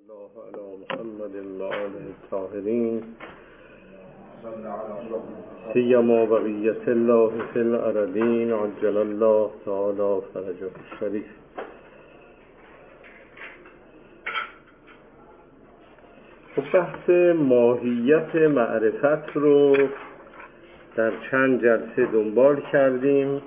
الله علی محمد و آله الطاهرین سیما بقیت الله فی الارضین عجل الله تعالی فرجه الشریف. بحث ماهیت معرفت رو در چند جلسه دنبال کردیم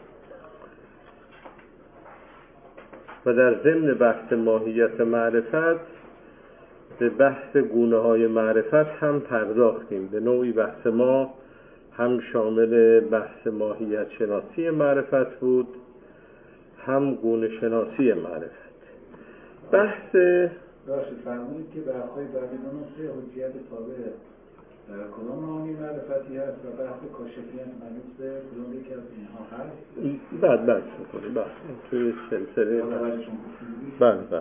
و در ضمن بحث ماهیت معرفت به بحث گونه های معرفت هم پرداختیم. به نوعی بحث ما هم شامل بحث ماهیت شناسی معرفت بود، هم گونه شناسی معرفت. بحث داشت فرمودید که بحث‌های بعدی مناسب حجیت تابع در کدام معانی معرفتی هست و بحث کاشفیت مربوط به کدام یکی از اینها هست؟ بعد بحث می‌کنیم. بحث توی سلسله بحث.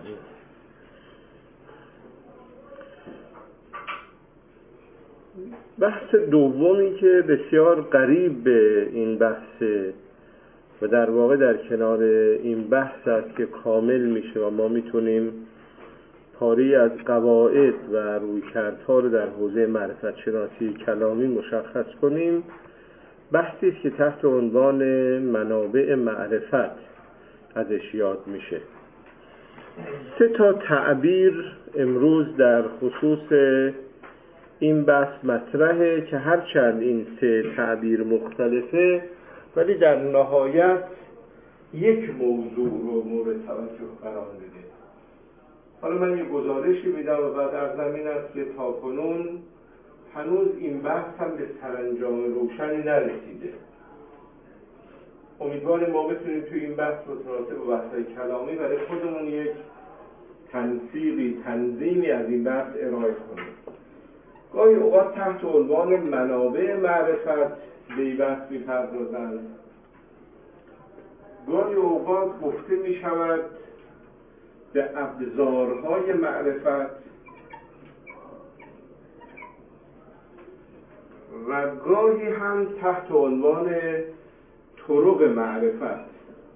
بحث دومی که بسیار قریب به این بحثه و در واقع در کنار این بحث است که کامل میشه و ما میتونیم پاری از قواعد و رویکردها رو در حوزه معرفت شناسی کلامی مشخص کنیم. بحثی است که تحت عنوان منابع معرفت ازش یاد میشه. 3 تعبیر امروز در خصوص این بحث مطرحه که هرچند این 3 تعبیر مختلفه ولی در نهایت یک موضوع رو مورد توجه قرار میده. حالا من یه گزارشی میدم و بعد از زمین است که تاکنون هنوز این بحث هم به سرانجام روشنی نرسیده. امیدواریم ما بتونیم توی این بحث متناسب با بحث‌های کلامی برای خودمون یک تنظیمی از این بحث ارائه کنیم. گاهی اوقات تحت عنوان منابع معرفت به این بحث می‌پردازند، گاهی اوقات گفته می‌شود به ابزارهای معرفت و گاهی هم تحت عنوان طرق معرفت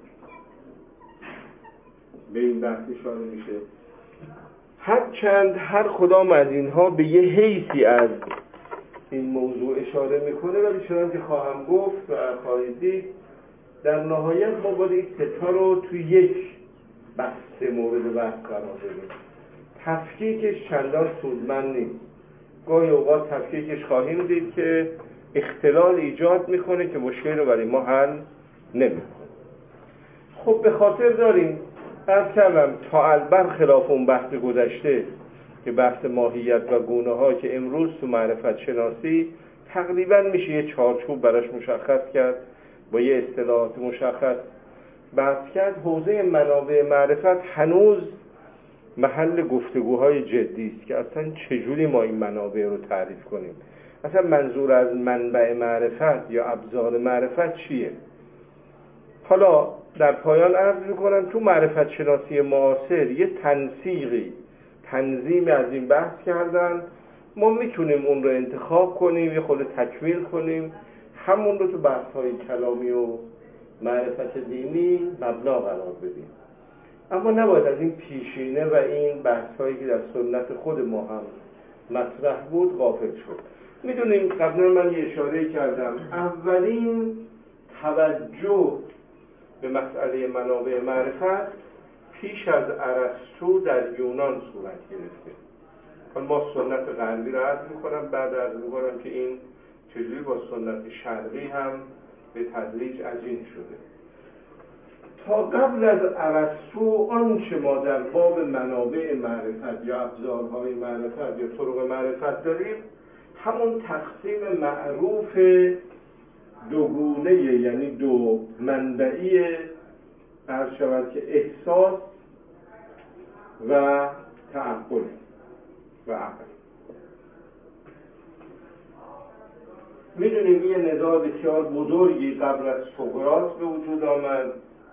به این بحث اشاره میشه. هرچند هر کدام از اینها به یه حیثی از این موضوع اشاره میکنه ولی چنانکه خواهم گفت و خواهید دید در نهایت ما باید این 3 رو توی یک بحث مورد بحث قرار بدیم. تفکیکش چندان سودمند نیست. گاهی اوقات تفکیکش خواهیم دید که اختلال ایجاد میکنه که مشکل رو برای ما حل نمیکنه. خب به خاطر داریم عرض کردم تا برخلاف اون بحث گذشته که بحث ماهیت و گونه ها که امروز تو معرفت شناسی تقریبا میشه یه چارچوب براش مشخص کرد، با یه اصطلاحات مشخص بحث کرد. حوزه منابع معرفت هنوز محل گفتگوهای جدی است که اصلا چجوری ما این منابع رو تعریف کنیم، اصلا منظور از منبع معرفت یا ابزار معرفت چیه. حالا در پایان عرض میکنم تو معرفت شناسی معاصر یه تنظیم از این بحث کردن. ما میتونیم اون رو انتخاب کنیم، یه خود تکمیل کنیم، همون رو تو بحث‌های کلامی و معرفت دینی مبنا قرار بدیم. اما نباید از این پیشینه و این بحث‌هایی که در سنت خود ما هم مطرح بود غافل شد. میدونیم قبلا من یه اشاره کردم اولین توجه به مسئله منابع معرفت پیش از ارسطو در یونان صورت گرفته. حالا ما سنت غربی رو عرض میکنم، بعد عرض میکنم که این چجوری با سنت شرقی هم به تدریج عجین شده. تا قبل از ارسطو آنچه ما در باب منابع معرفت یا ابزارهای معرفت یا طرق معرفت داریم همون تقسیم معروف دوگونه، یعنی دو منبعی عرض شود که احساس و تعقل و عقل. میدونیم یه نزاع بسیار بزرگی قبل از سقراط به وجود آمد.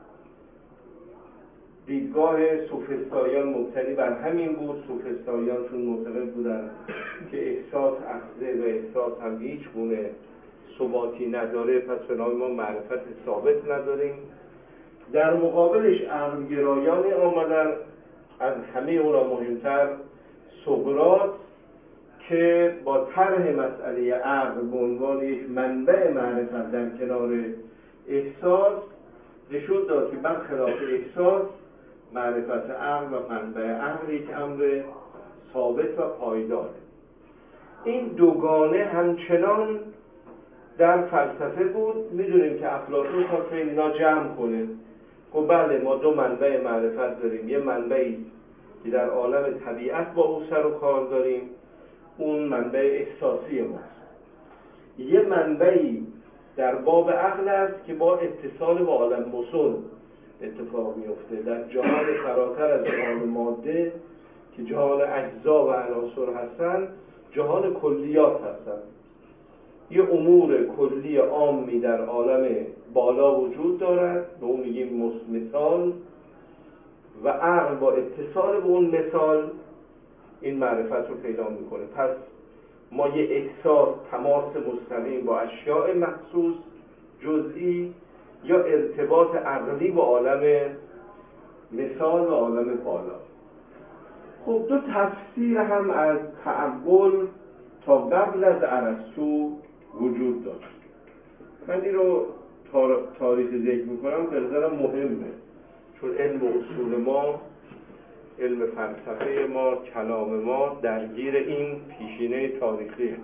دیدگاه سوفسطاییان مبتنی بر همین بود. سوفسطاییان چون معتقد بودن که احساس اخذه و احساس هم هیچ گونه ثباتی نداره، پس بنابراین ما معرفت ثابت نداریم. در مقابلش عقل‌گرایانی آمدن از همه اونا مهمتر سقراط که با طرح مسئله عقل به عنوان یک منبع معرفت در کنار احساس نشون داد که برخلاف احساس معرفت عقل و منبع عقل یک امر ثابت و پایدار. این دوگانه همچنان در فلسفه بود. میدونیم که افلاطون تا اینا جمع کنه گفت بله ما دو منبع معرفت داریم، یه منبعی که در عالم طبیعت با او سر و کار داریم، اون منبع احساسی ماست، یه منبعی در باب عقل است که با اتصال با عالم مسل اتفاق میفته در جهان فراتر از جهان ماده که جهان اجزا و عناصر هستن، جهان کلیات هستن. یه امور کلی عامی در عالم بالا وجود دارد، به اون میگیم مثال، و عقل با اتصال به اون مثال این معرفت رو پیدا میکنه. پس ما یه احساس، تماس مستقیم با اشیاء مخصوص جزئی، یا ارتباط عقلی با عالم مثال و عالم بالا. خب دو تفسیر هم از تعقل تا قبل از ارسطو وجود داشت. من این رو تاریخ ذکر میکنم به نظرم مهمه، چون علم و اصول ما، علم فلسفه ما، کلام ما درگیر این پیشینه تاریخیه.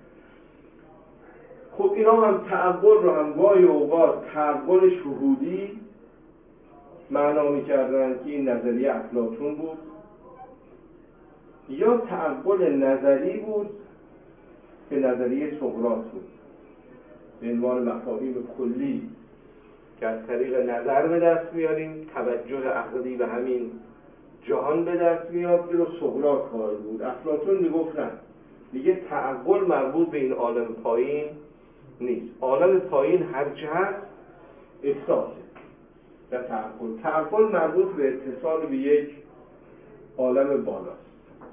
خب اینا هم تعقل رو هم گاهی اوقات تعقل شهودی معنا میکردن که این نظریه افلاطون بود، یا تعقل نظری بود که نظریه سقراط بود، به عنوان مفاهیم کلی که از طریق نظر به دست میاریم، توجه عقلی به همین جهان به دست میاد. این رو سقراط قائل بود. افلاطون میگفت نه، دیگه تعقل مربوط به این عالم پایین نیست، عالم پایین هرچه هست احساسه و تعقل مربوط به اتصال به یک عالم بالاست.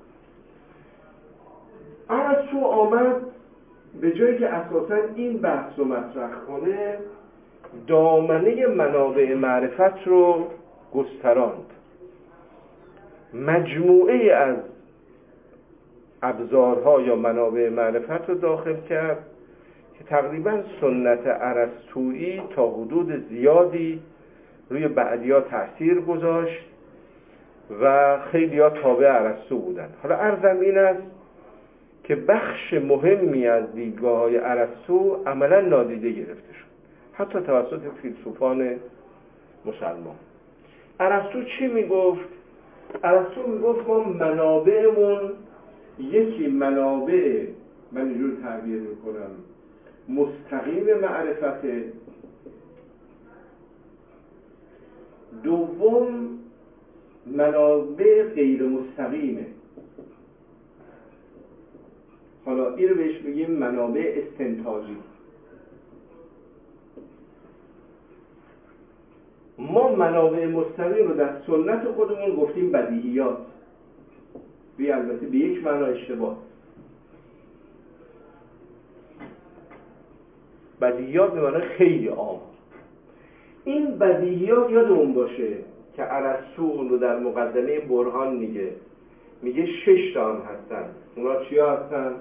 ارسطو آمد به جایی که اساساً این بحث رو مطرح کنه، دامنه منابع معرفت رو گستراند، مجموعه از ابزارها یا منابع معرفت رو داخل کرد که تقریباً سنت ارسطویی تا حدود زیادی روی بعدیا تأثیر گذاشت و خیلی‌ها تابع ارسطو بودن. حالا عرضم این است که بخش مهمی از دیدگاه‌های ارسطو عملاً نادیده گرفته شد، حتی توسط فیلسوفان مسلمان. ارسطو چی میگفت؟ ارسطو میگفت ما منابعمون یکی منابع، من اینجور تعبیر میکنم، مستقیم معرفته، دوم منابع غیر مستقیمه. حالا این رو بهش میگیم منابع استنتاجی. ما منابع مستقیم رو در سنت خودمون گفتیم بدیهیات، البته به یک معنا اشتباه. بدیهیات به معنی خیلی عام. این بدیهیات یادمون باشه که ارسطو اون رو در مقدمه برهان میگه 6 تا هم هستن. اونا چیا هستن؟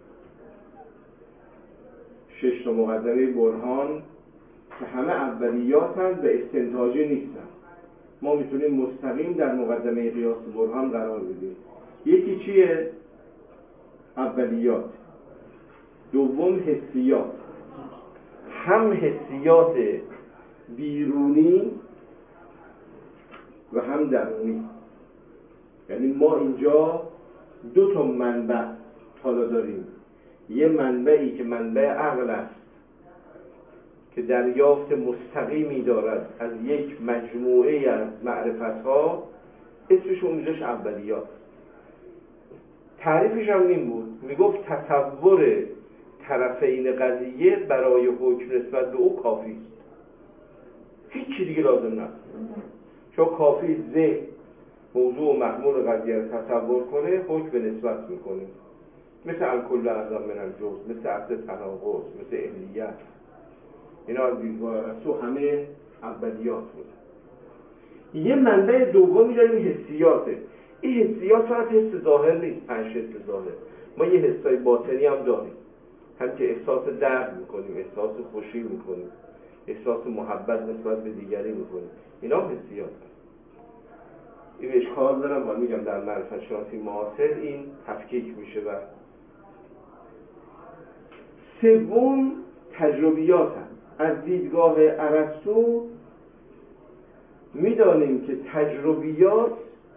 6 تا مقدمه برهان که همه اولیاتن و استنتاجی نیستن. ما میتونیم مستقیم در مقدمه قیاس برهان قرار بدیم. یکی چیه؟ اولیات. دوم حسیات، هم حسیات بیرونی و هم درونی. یعنی ما اینجا 2 تا منبع حالا داریم. یه منبعی که منبع عقل است که دریافت مستقیمی دارد از یک مجموعه از معرفت‌ها، اسمش اونجاش اولیات. تعریفش هم این بود، میگفت تصور طرفین قضیه برای حکم نسبت به او کافی است، هیچی دیگه لازم نیست. چون کافی ذهن موضوع و محمول قضیه رو تصور کنه، حکم به نسبت میکنه، مثل الکل اعظم من الجزء، مثل اصل تناقض، مثل علیت. اینا دیدگاه ارسطو همه اولیات بود. یه منبع دومی داریم حسیاته. این حسیات فقط حس ظاهر نیست، 5 حس ظاهر. ما یه حسای باطنی هم داریم، هم که احساس درد میکنیم، احساس خوشی میکنیم، احساس محبت نسبت به دیگری میکنیم. اینا حسیات هست. این اشکال دارم و میگم در معرفت شناسی معاصر این تفکیک میشه. و سوم تجربیات هست. از دیدگاه ارسطو میدانیم که تجربیات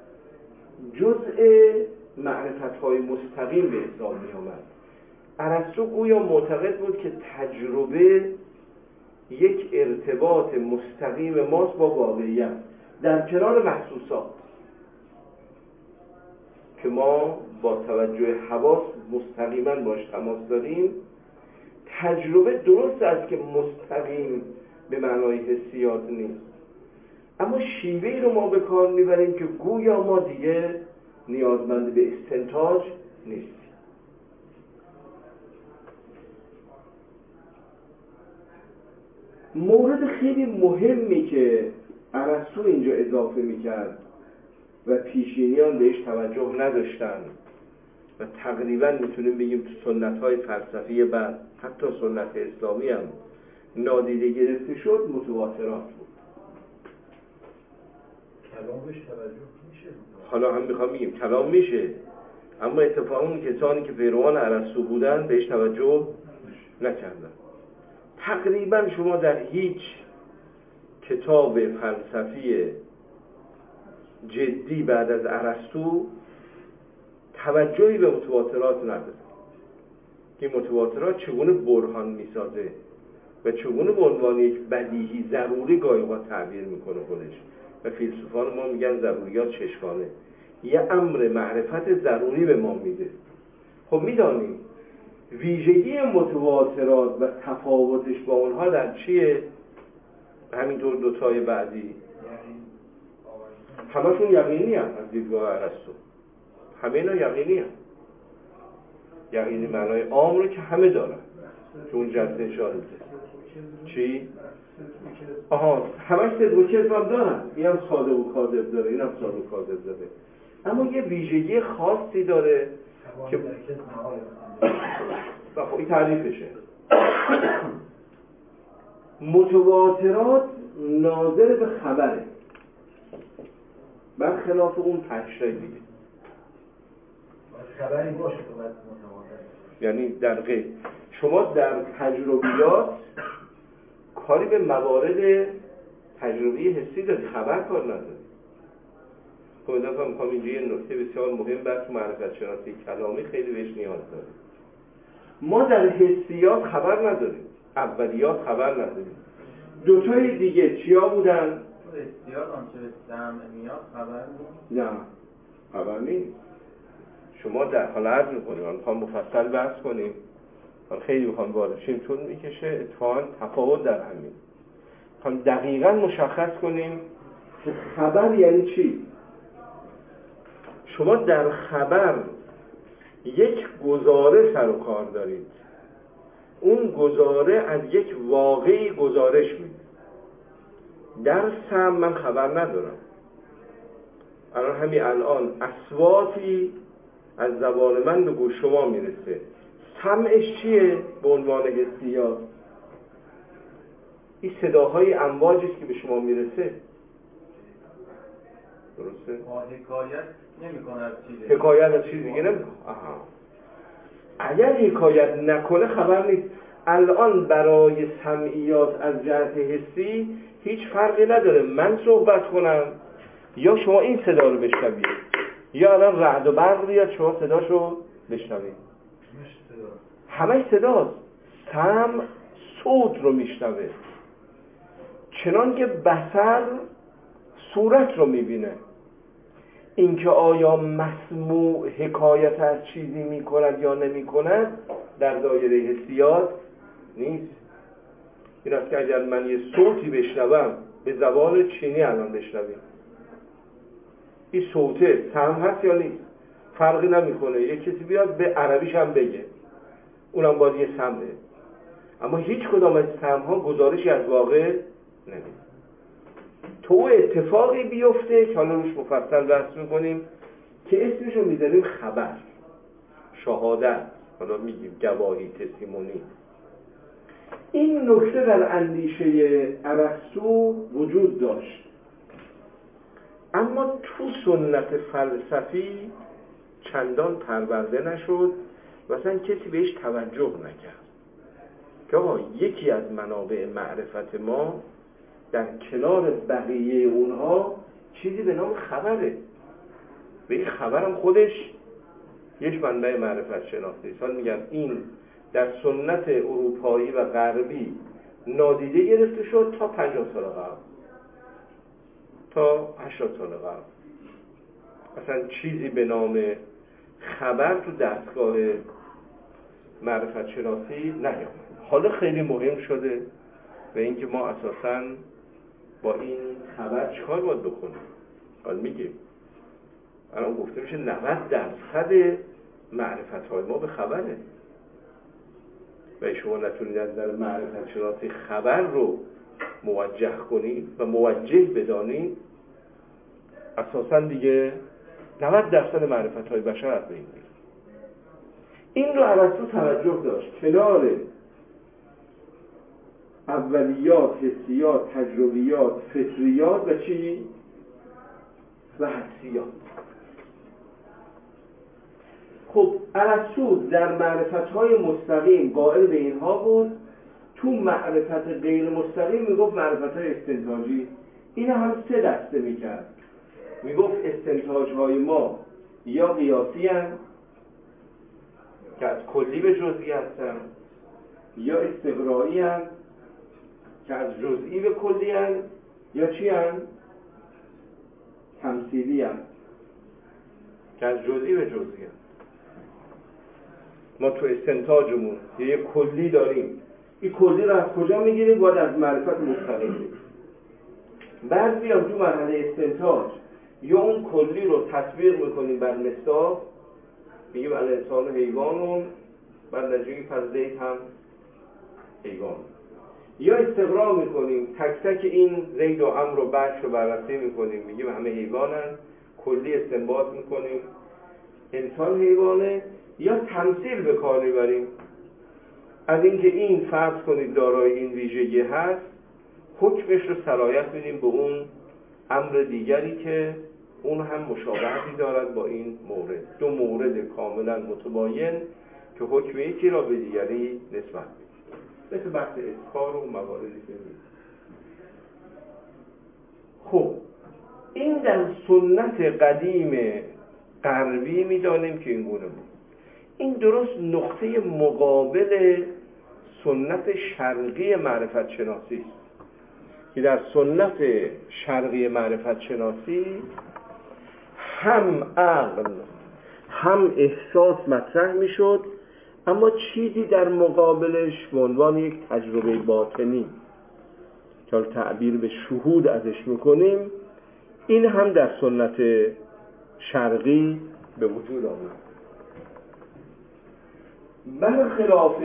جزء معرفت‌های مستقیم به حساب می‌آمد. ارسطو گویا معتقد بود که تجربه یک ارتباط مستقیم ماست با واقعیت در کنار محسوسات که ما با توجه حواس مستقیما باش تماس داریم. تجربه درست است که مستقیم به معنای حسیات نیست، اما شیوهی رو ما به کار میبریم که گویا ما دیگه نیازمند به استنتاج نیستیم. مورد خیلی مهمی که ارسطو اینجا اضافه میکرد و پیشینیان بهش توجه نداشتن و تقریبا میتونیم بگیم تو سنت‌های فلسفی بعد حتی سنت اسلامی هم نادیده گرفته شد، متواترات بود. کلامش توجه میشه. حالا هم میخوام بگیم کلام میشه، اما اتفاقا اون کسانی که پیروان ارسطو بودن بهش توجه نکردن. تقریبا شما در هیچ کتاب فلسفی جدی بعد از ارسطو توجهی به متواترات نداره که متواترات چگونه برهان میسازه و چگونه به عنوان یک بدیهی ضروری گاهی اوقات تعبیر میکنه خودش. و فیلسوفان ما میگن ضروریات چشمانه، یه امر معرفت ضروری به ما میده. خب میدانیم ویژگی متواترات و تفاوتش با اونها در چیه؟ همینطور دوتای بعدی همشون یقینی هم از دیدگاه ارسطو، همه اینا یقینی هم. یقینی معنای عام رو که همه دارن که اون جلسه اشاره میده. چی؟ آها، همش صدق و کذب هم دارن. این هم صادق و کاذب داره، این هم صادق و کاذب داره، اما یه ویژگی خاصی داره که خب این تعریفشه. متواترات ناظر به خبره برخلاف اون 5 تای دیگه. خبری باشه تو باید متواتر، یعنی در غیر شما در تجربیات کاری به موارد تجربی حسی داری، خبر کار نداری. خب دفعه میخوام اینجا یه نکته بسیار مهم بحث معرفت شناسی کلامی خیلی بهش نیاز داریم. ما در حسیات خبر نداریم، اولیات خبر نداریم. دوتای دیگه چیا بودن؟ حسیات آنچه به سهم میاد خبر نیست؟ نه خبر نیست. شما در حال عرض میکنیم، من میخوام مفصل بحث کنیم، من خیلی میخوام واردشیم چون میکشه اتفاقا تفاوت در همین. میخوام دقیقا مشخص کنیم که خبر یعنی چی. شما در خبر یک گزاره سر و کار دارید، اون گزاره از یک واقعی گزارش میده. در سمع من خبر ندارم. الان همین الان اصواتی از زبان من به گوش شما میرسه، سمعش چیه به عنوان حسیات؟ این صداهای امواجی است که به شما میرسه. درسته؟ حکایت نمی‌کنه از چیزی. حکایت از چیزی دیگه نمی‌کنه. اگر حکایت نکنه خبر نیست. الان برای سمعیات از جهت حسی هیچ فرقی نداره من صحبت کنم یا شما این صدا رو بشنوید، یا الان رعد و برق بیاد شما صداشو بشنوید. همش صداست. سمع صوت رو میشنوه، چنان که بصر صورت رو میبینه. اینکه آیا مسموع حکایت از چیزی میکند یا نمیکند در دایره حسیات نیست. این است که اگر من یه صوتی بشنوم به زبان چینی الان بشنویم، این صوته سمع هست یا نیست؟ فرقی نمیکنه. یک کسی بیاد به عربیش هم بگه، اونم باید یه سمعه، اما هیچ کدام از سمع‌ها گزارشی از واقع نمیده. تو اتفاقی بیفته که حالا روش مفصل بحث میکنیم که اسمشو میذاریم خبر، شهادت، حالا میگیم گواهی، تستیمونی. این نکته در اندیشه ارسطو وجود داشت، اما تو سنت فلسفی چندان پرورده نشد و اصلا کسی بهش توجه نکرد که آقا یکی از منابع معرفت ما در کنار بقیه اونها چیزی به نام خبره و این خبرم خودش یک منبع معرفت شناختی. حال میگم این در سنت اروپایی و غربی نادیده گرفته شد تا 50 سال قبل، تا 80 سال قبل اصلا چیزی به نام خبر تو دستگاه معرفت شناسی نیامد. حالا خیلی مهم شده و اینکه ما اساساً با این خبر چیکار باید بکنیم. حالا میگیم الان گفته میشه 90% معرفت‌های ما به خبره و شما نتونید از نظر معرفت شناسی خبر رو موجه کنید و موجه بدانید، اساساً دیگه 90% معرفت‌های بشر از بین میره. این رو ارسطو توجه داشت، کنار اولیات، حسیات، تجربیات، فطریات و چی؟ و حسیات. خب ارسطو در معرفت‌های مستقیم قائل به اینها بود، تو معرفت غیر مستقیم میگفت معرفت‌های استنتاجی. این هم 3 دسته میکرد. میگفت استنتاج‌های ما یا قیاسی هستند که از کلی به جزئی هستند، یا استقرایی هستند که از جزئی به کلی هستند، یا چی هستند؟ تمثیلی هستند که از جزئی به جزئی هستند. ما تو استنتاجمون یه کلی داریم، این کلی رو از کجا میگیریم؟ باید از معرفت مستقیم بگیریم. بعد بیام تو مرحله استنتاج یا اون کلی رو تطبیق میکنیم بر مصداق، میگیم الانسان و حیوانون، بعد نتیجه پس زید هم حیوان. یا استقرا میکنیم، تک تک این زید و عمرو رو بخش رو بررسی میکنیم، میگیم همه حیوانن، کلی استنباط میکنیم انسان حیوانه. یا تمثیل به کار میبریم، از اینکه این فرض کنید دارای این ویژگی هست، حکمش رو سرایت میدیم به اون امر دیگری که اون هم مشابهتی دارد با این مورد. 2 مورد کاملا متباین که حکم یکی را به دیگری نسبت میدیم، مثل بحث اسکار و مواردی که میدیم. خب این در سنت قدیم غربی میدانیم که این گونه بود. این درست نقطه مقابل سنت شرقی معرفت شناسی است که در سنت شرقی معرفت شناسی هم عقل هم احساس مطرح میشد، اما چیزی در مقابلش به عنوان یک تجربه باطنی که تعبیر به شهود ازش میکنیم، این هم در سنت شرقی به وجود آمد. برخلاف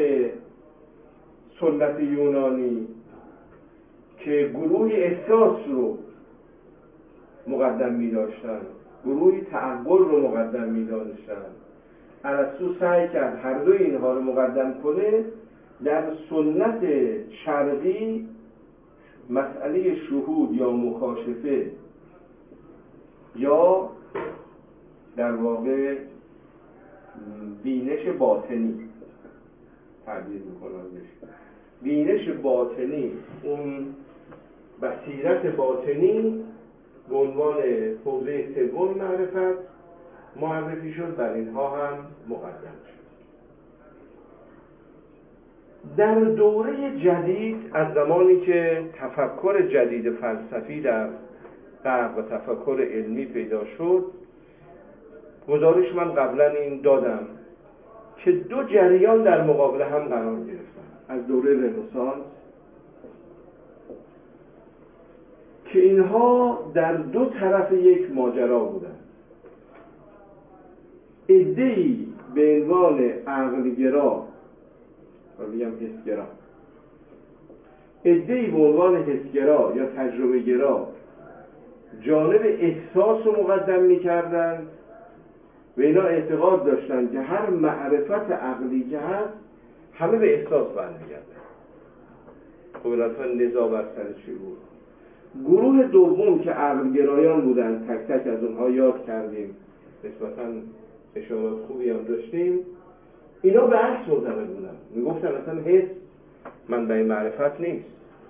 سنت یونانی که گروه احساس رو مقدم می داشتن، گروه تعقل رو مقدم می داشتن، ارسطو سعی کرد هر دو اینها رو مقدم کنه. در سنت شرقی مسئله شهود یا مکاشفه یا در واقع بینش باطنی تعبیر میکنم بشه، بینش باطنی، اون بصیرت باطنی به عنوان حوزه 3 معرفت معرفی شد، بر اینها هم مقدم شد. در دوره جدید، از زمانی که تفکر جدید فلسفی در غرب و تفکر علمی پیدا شد، گزارش من قبلا این دادم که 2 جریان در مقابل هم قرار گرفتن از دوره رنسانس که اینها در 2 طرف یک ماجرا بودن. عده‌ای به عنوان عقلگرا و بگم حسگرا، عده‌ای به عنوان حسگرا یا تجربه‌گرا جانب احساس رو مقدم می‌کردند و اینا اعتقاد داشتند که هر معرفت عقلی که هست همه به احساس برمیگرده. خب لطفا نزاع بر سر چی بود؟ گروه دوم که عقلگرایان بودن، تک تک از اونها یاد کردیم، نسبتاً اشارات خوبی هم داشتیم. اینا به عکس معتقد بودن، میگفتن اصلا حس منبع معرفت نیست.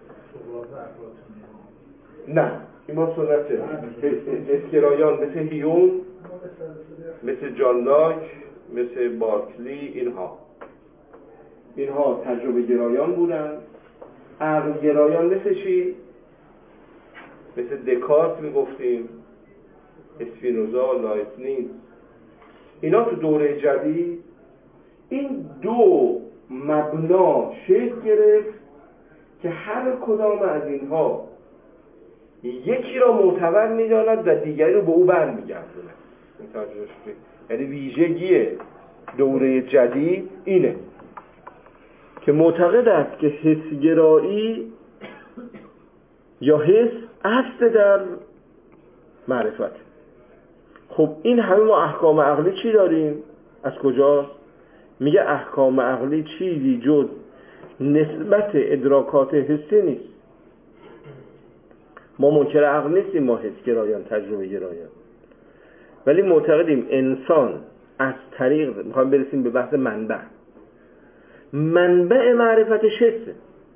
نه، این ما سنت حسگرایان مثل هیون، مثل جان لاک، مثل بارکلی، اینها تجربه گرایان بودن. عقل گرایان مثل چی؟ مثل دکارت میگفتیم، اسپینوزا، لایبنیز. اینا تو دوره جدید این دو مبنا شکل گرفت که هر کدام از اینها یکی را معتبر می‌داند و دیگری رو به او برمیگردونه. یعنی ویژگی دوره جدید اینه که معتقد است که حسگرایی یا حس اصل در معرفت. خب این همه ما احکام عقلی چی داریم؟ از کجاست؟ میگه احکام عقلی چیزی جز نسبت ادراکات حسی نیست. ما منکر عقل نیستیم، ما حسگرایان، تجربه گرایان، ولی معتقدیم انسان از طریق، میخوایم برسیم به بحث منبع معرفتش حسه.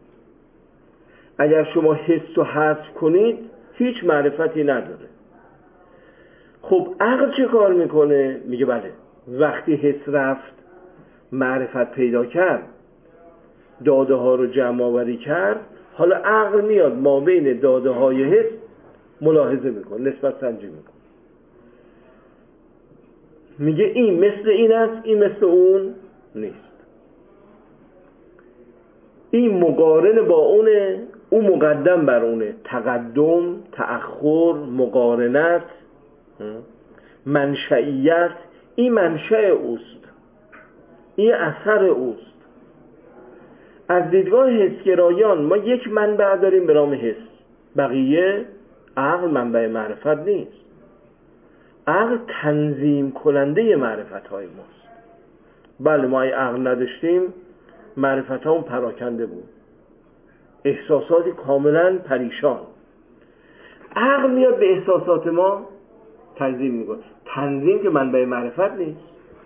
اگر شما حس رو حذف کنید هیچ معرفتی نداره. خب عقل چه کار میکنه؟ میگه بله، وقتی حس رفت معرفت پیدا کرد، داده ها رو جمع آوری کرد، حالا عقل میاد ما بین داده های حس ملاحظه میکنه، نسبت سنجی میکنه، میگه این مثل این است، این مثل اون نیست، این مقارن با اونه، اون مقدم بر اونه. تقدم، تأخر، مقارنت، منشئیت، این منشأ اوست، این اثر اوست. از دیدگاه حسگرایان ما یک منبع داریم به نام حس، بقیه عقل منبع معرفت نیست. عقل تنظیم کننده معرفت های ماست. بله، ما ای عقل نداشتیم معرفت ها پراکنده بود، احساساتی کاملا پریشان. عقل میاد به احساسات ما تنظیم میکنه. تنظیم که منبع معرفت نیست.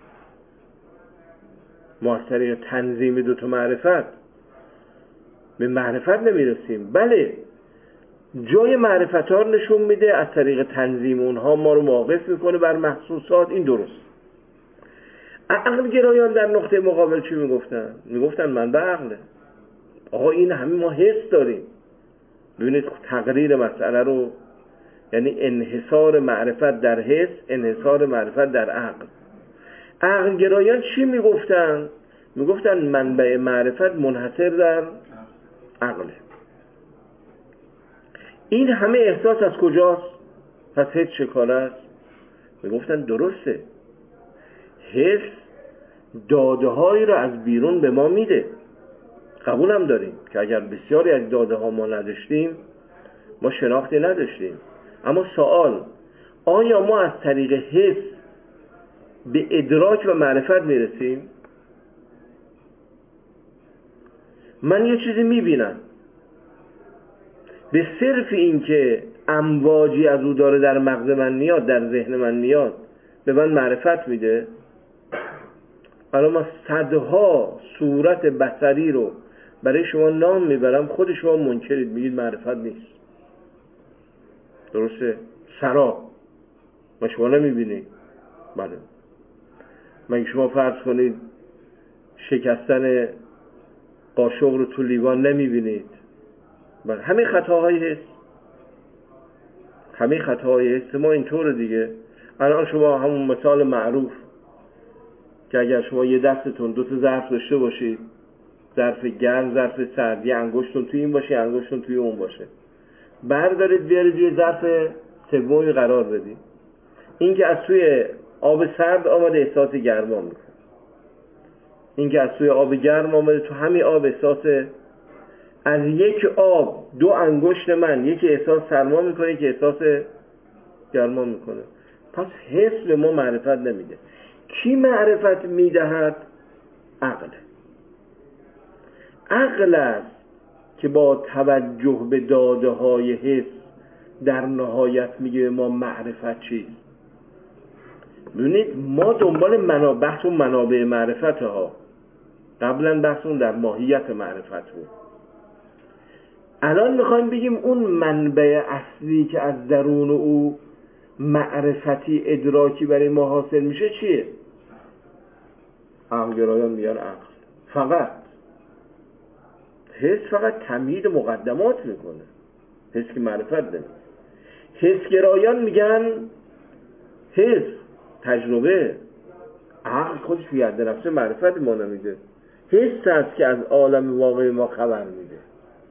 ما از طریق تنظیم دوتا معرفت به معرفت نمیرسیم. بله، جای معرفت ها رو نشون میده، از طریق تنظیم اونها ما رو واقف میکنه بر محسوسات. این درست. عقل گرایان در نقطه مقابل چی میگفتن؟ میگفتن منبع عقله. آقا این همه ما حس داریم. ببینید تقریر مسئله رو، یعنی انحصار معرفت در حس، انحصار معرفت در عقل. عقل گرایان چی میگفتن؟ میگفتن منبع معرفت منحصر در عقله. این همه احساس از کجاست؟ پس حس چکار است؟ میگفتن درسته، حس داده هایی رو از بیرون به ما میده. قبول هم داریم که اگر بسیاری از داده ها ما نداشتیم، ما شناختی نداشتیم. اما سوال، آیا ما از طریق حس به ادراک و معرفت میرسیم؟ من یه چیزی میبینم، به صرف این که امواجی از او داره در مغز من میاد، در ذهن من میاد، به من معرفت میده؟ الان ما صدها صورت بصری رو برای شما نام میبرم، خود شما منکرید، میگید معرفت نیست. درسته؟ سراب ما شما نمیبینید. بله، مگه شما فرض کنید شکستن قاشق رو تو لیوان نمیبینید؟ بله، همین خطاهای حس، همین خطاهای حس ما اینطوره دیگه. الان شما همون مثال معروف که اگر شما یه دستتون دو تا ظرف داشته باشید، ظرف گرم، ظرف سرد، یه انگشتون توی این باشه، انگشتون توی اون باشه، بردارید بیارید یه ظرف سومی قرار بدید، این که از توی آب سرد آمده احساس گرما میکنه، این که از توی آب گرم آمده تو همین آب احساس، از یک آب دو انگشت من یکی احساس سرما میکنه، یکی احساس گرما میکنه. پس حس به ما معرفت نمیده. کی معرفت میدهد؟ عقل. عقل است که با توجه به داده های حس در نهایت میگه ما معرفت چیست. ببینید ما دنبال بحث و منابع معرفت ها، قبلا بحثون در ماهیت معرفت بود. الان میخوایم بگیم اون منبع اصلی که از درون او معرفتی ادراکی برای ما حاصل میشه چیه؟ عقلگرایان میگن عقل. فقط حس فقط تمهید مقدمات میکنه، حس که معرفت نمیده. حسگرایان میگن حس تجربه، عقل خودش به ید نفسه معرفت ما نمیده. حس است که از عالم واقعی ما خبر میده.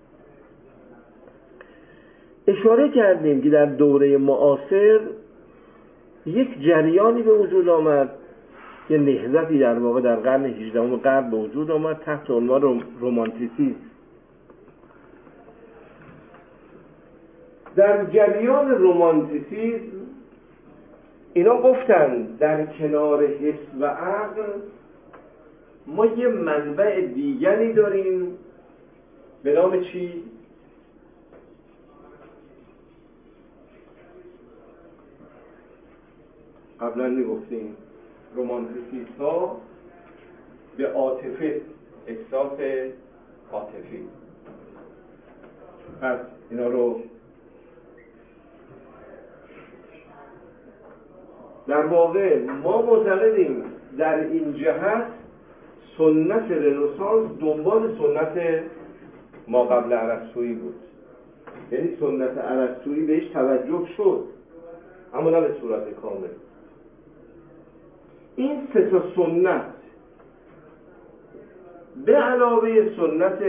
اشاره کردیم که در دوره معاصر یک جریانی به وجود آمد، یه نهضتی در واقع در قرن 18 غرب به وجود آمد تحت عنوان رمانتیسیسم. در جریان رمانتیسیسم اینا گفتن در کنار حس و عقل ما یه منبع دیگری داریم به نام چی؟ قبلا میگفتیم رمانتیسیست ها به عاطفه، احساس عاطفی. پس اینا رو در واقع ما معتقدیم در این جهت سنت رنسانس دنبال سنت ما قبل ارسطویی بود. یعنی سنت ارسطویی بهش توجه شد اما نه به صورت کامل. این سه تا سنت به علاوه سنت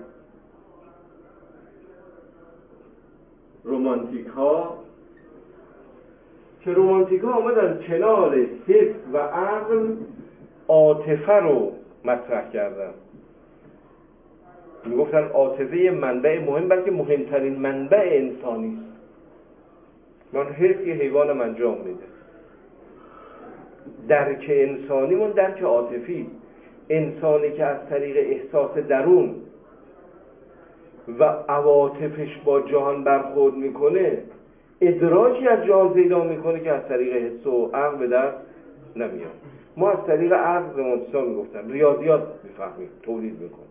رومانتیک ها که رومانتیک ها آمدن کنار حس و عقل عاطفه رو مطرح کردن. میگفتن عاطفه منبع مهم، بلکه مهمترین منبع انسانی است. من حس یه حیوانم انجام میده. درک انسانیمون درک عاطفی، انسانی که از طریق احساس درون و عواطفش با جهان برخورد میکنه ادراکی از جهان پیدا میکنه که از طریق حس و عقل به دست نمیاد. ما از طریق عقل رمانتیستا میگفتن ریاضیات میفهمیم، تولید میکنیم.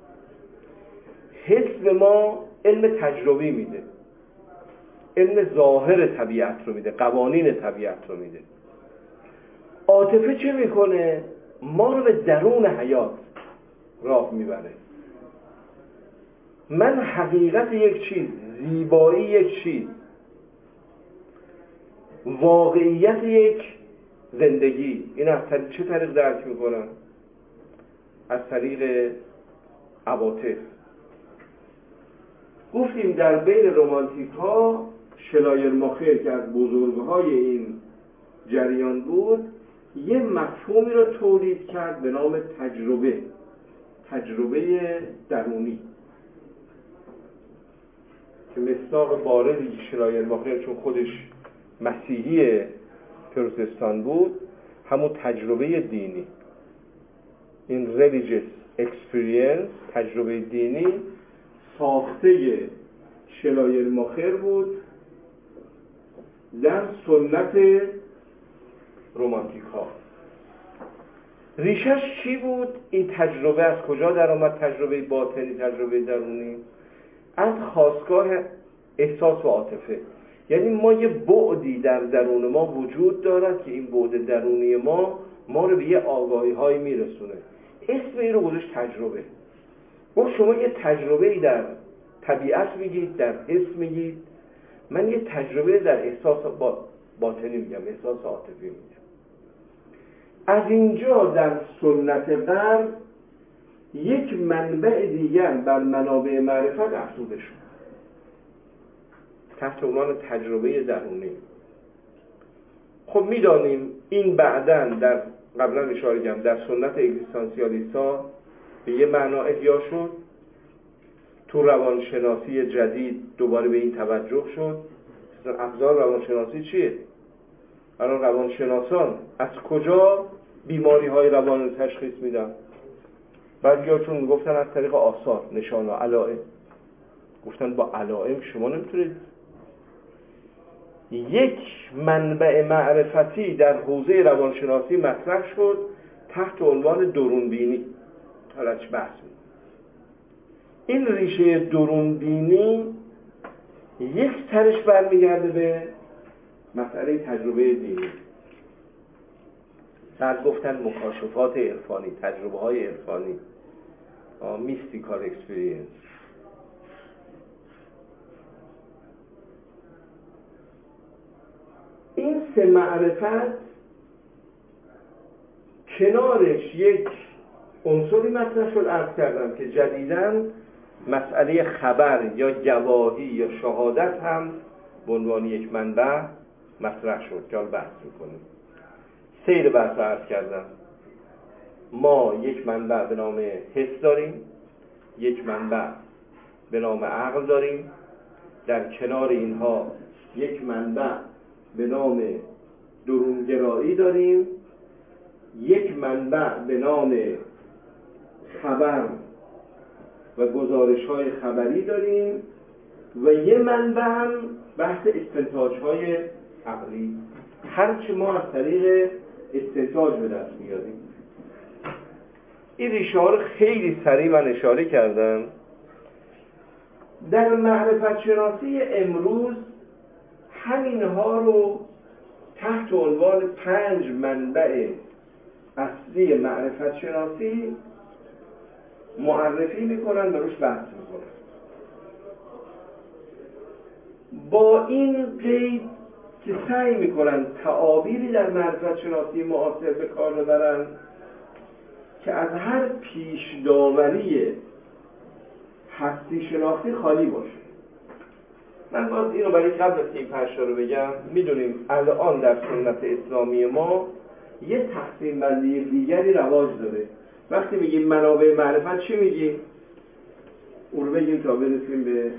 حس به ما علم تجربی میده، علم ظاهر طبیعت رو میده، قوانین طبیعت رو میده. عاطفه چه میکنه؟ ما رو به درون حیات راه میبره. من حقیقت یک چیز، زیبایی یک چیز، واقعیت یک زندگی، این از چه طریق درک میکنن؟ از طریق عواطف. گفتیم در بین رومانتیک ها شلایرماخر که از بزرگهای این جریان بود یه مفهومی رو تولید کرد به نام تجربه درونی که مصداق بارزی که شلایرماخر چون خودش مسیحی پروتستان بود همون تجربه دینی، این religious experience، تجربه دینی ساخته شلایرماخر بود در سنت رومانتیک ها. ریشش چی بود؟ این تجربه از کجا در آمد؟ تجربه باطنی، تجربه درونی از خاستگاه احساس و عاطفه. یعنی ما یه بعدی در درون ما وجود دارد که این بعد درونی ما رو به یه آگاهی های میرسونه. اسم این رو گذاشت تجربه. شما یه تجربه در طبیعت میگید، در حس میگید، من یه تجربه در احساس باطنی میگم، احساس عاطفی میگم. از اینجا در سنت غرب یک منبع دیگر بر منابع معرفت افزوده شد تحت عنوان تجربه درونی. خب میدانیم این بعداً در قبلا اشاره کردم در سنت اگزیستانسیالیستا به یه معنا احیا شد. تو روانشناسی جدید دوباره به این توجه شد. مثلا ابزار روانشناسی چیه؟ الان روانشناسان از کجا بیماری های روان رو تشخیص میدن؟ بعضی‌هاشون میگفتن از طریق آثار، نشانه، علائم. گفتن با علائم شما نمیتونید. یک منبع معرفتی در حوزه روانشناسی مطرح شد تحت عنوان درونبینی. حالا چه بحث می‌کنیم؟ این ریشه درونبینی یک سرش برمیگرده به مسئله تجربه دینی. بعد گفتن مکاشفات عرفانی، تجربه های عرفانی، میستیکال اکسپریانس. این سه معرفت کنارش یک عنصری مطرح شد، عرض کردم که جدیداً مسئله خبر یا گواهی یا شهادت هم به عنوان یک منبع مطرح شد که حالا بحث میکنیم. سیر بحث عرض کردم. ما یک منبع به نام حس داریم، یک منبع به نام عقل داریم، در کنار اینها یک منبع به نام درونگرایی داریم، یک منبع به نام خبر و گزارش‌های خبری داریم و یه منبع هم بحث استنتاج‌های عقلی، هرچی ما از طریق استنتاج به دست میاریم. این ریشه ها رو خیلی سریع من اشاره کردم. در معرفت شناسی امروز همینها رو تحت عنوان 5 منبع اصلی معرفت شناسی معرفی میکنن و روش بحث میکنن. با این قید که سعی میکنن تعابیری در معرفت شناسی معاصر به کار ببرن که از هر پیش داوری هستی شناختی خالی باشه. من باز اینو برای قبل از که این پشتا رو بگم، میدونیم الان در سنت اسلامی ما یه تقسیم بندی دیگری رواج داره. وقتی میگیم منابع معرفت چی میگیم؟ اون رو بگیم تا برسیم به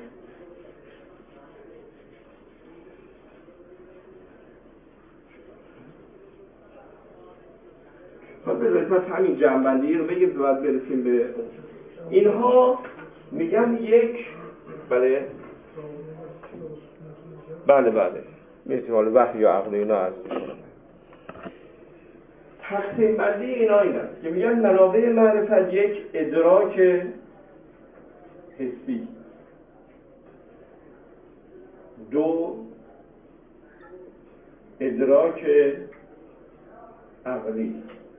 بذارید پس همین جمع‌بندی رو بگیم تا بعد برسیم به اینها. میگم یک بله مثال وحی یا عقل اینا هست. تقسیم بندی اینا این است که میگن منابع معرفت یک ادراک حسی، دو ادراک عقلی،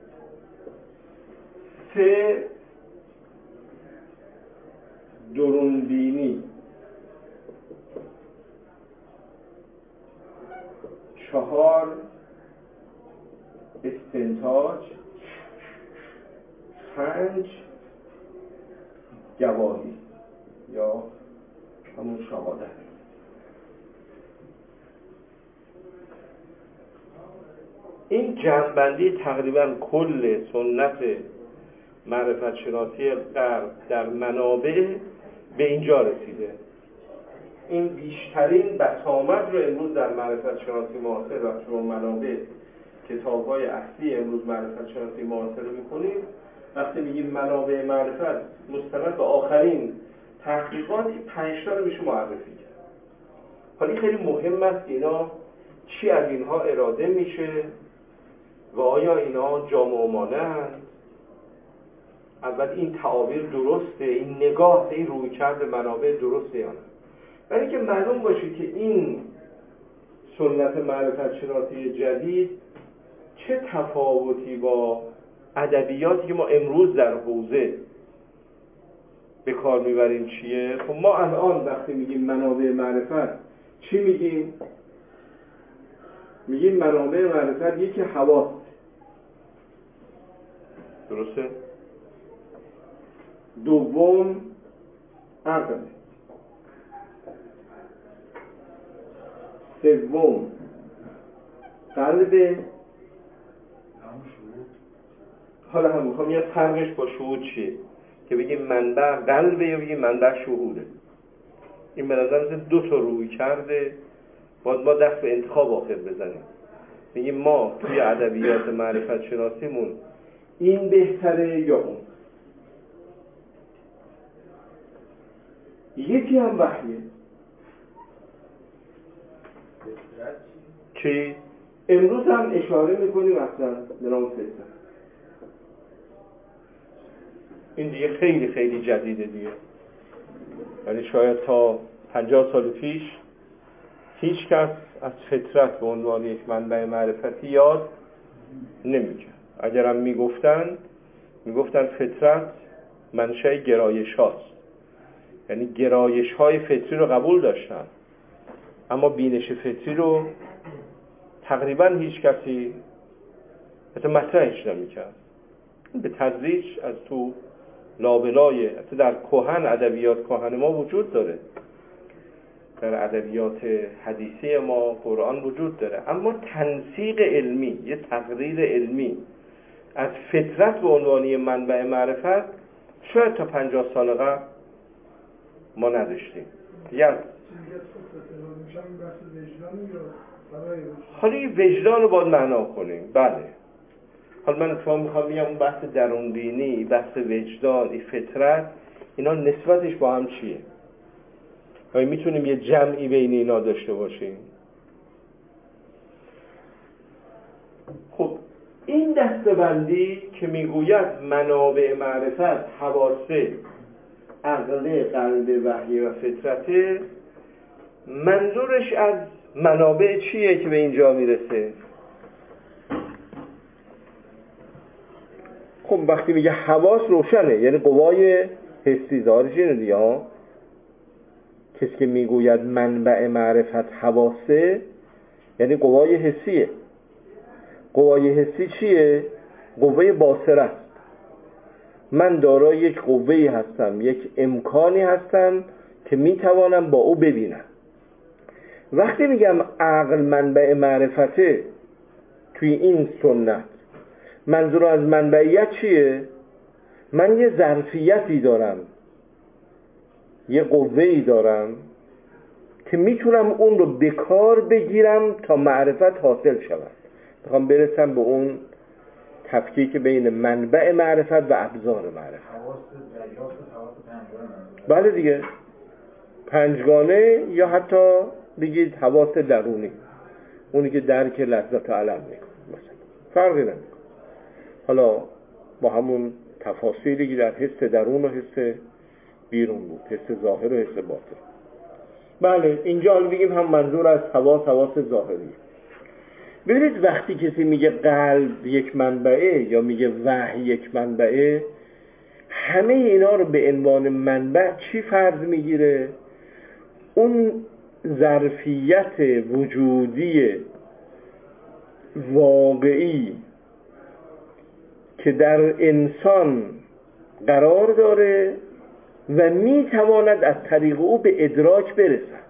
سه درونبینی، چهار استنتاج، 5 گواهی یا همون شهادت. این جمع‌بندی تقریبا کل سنت معرفت شناسی غرب در منابع به اینجا رسیده. این بیشترین بسامد رو امروز در معرفت شناسی معاصر و شما منابع کتاب‌های اصلی امروز معرفت شناسی معاصر رو می‌کنیم، وقتی میگیم منابع معرفت مستند به آخرین تحقیقات، این 5 تا رو میشه معرفی کرد. حالا خیلی مهم است اینا چی از اینها اراده میشه و آیا اینا جامع مانند؟ اول این تعابیر درسته، این نگاه، این رویکرد منابع درسته یا نه؟ برای که معلوم باشه که این سنت معرفت شناسی جدید چه تفاوتی با ادبیاتی که ما امروز در حوزه به کار میبریم چیه؟ خب ما الان وقتی میگیم منابع معرفت چی میگیم؟ میگیم منابع معرفت یکی حواس، درسته؟ دوم عقل، سوم قلب. حالا هم میخوام یه فرقش با شهود چیه که بگیم منبع قلبه یا بگیم منبع شهوده. این به نظر مثل 2 تا روی کرده باید ما دست به انتخاب آخر بزنیم، میگیم ما توی ادبیات معرفت شناسیمون این بهتره یا اون. یکی هم وحیه. چی؟ امروز هم اشاره میکنیم اصلا به نام فطرت. این دیگه خیلی خیلی جدیده دیگه، یعنی شاید تا 50 سال پیش هیچ کس از فطرت به عنوان یک منبع معرفتی یاد نمیکرد. اگرم میگفتن فطرت منشأ گرایش هاست، یعنی گرایش های فطری رو قبول داشتن اما بینش فطری رو تقریبا هیچ کسی حتی مطرحش نمیکرد. به تدریج از تو لابلای حتی در کهن ادبیات کهن ما وجود داره، در ادبیات حدیثی ما قرآن وجود داره، اما تنسیق علمی، یه تقریر علمی از فطرت به عنوان منبع معرفت شاید تا 50 سال قبل ما نداشتیم. حالا این وجدان رو باید معنا کنیم. بله، حالا من اتفاقا میخوام بگم اون بحث درونبینی، بحث وجدان، این فطرت، اینا نسبتش با هم چیه؟ آیا میتونیم یه جمعی بین اینا داشته باشیم؟ خب این دسته‌بندی که میگوید منابع معرفت حواسه، عقل، قلب، وحی و فطرته، منظورش از منابع چیه که به اینجا میرسه؟ خب وقتی میگه حواس روشنه، یعنی قوای حسی ظاهرش اینه دیگه ها. کسی که میگوید منبع معرفت حواسه یعنی قوای حسیه. قوای حسی چیه؟ قوه باصره است. من دارای یک قوه‌ای هستم، یک امکانی هستم که میتوانم با او ببینم. وقتی میگم عقل منبع معرفته توی این سنت، منظور از منبعیت چیه؟ من یه ظرفیتی دارم، یه قوه‌ای دارم که میتونم اون رو به کار بگیرم تا معرفت حاصل شود. میخوام برسم به اون تفکیک بین منبع معرفت و ابزار معرفت. بله دیگه، پنجگانه یا حتی بگید حواس درونی، اونی که درک لذت و الم میکنه مثلا، فرقی نمیکنه. حالا با همون تفاصیلی که در حس درون و حس بیرون بود، حس ظاهر و حس باطن. بله، اینجا حالا بگیم هم منظور از حواس ظاهری. ببینید وقتی کسی میگه قلب یک منبعه یا میگه وحی یک منبعه، همه اینا رو به عنوان منبع چی فرض میگیره؟ اون ظرفیت وجودی واقعی که در انسان قرار داره و میتواند از طریق او به ادراک برسد.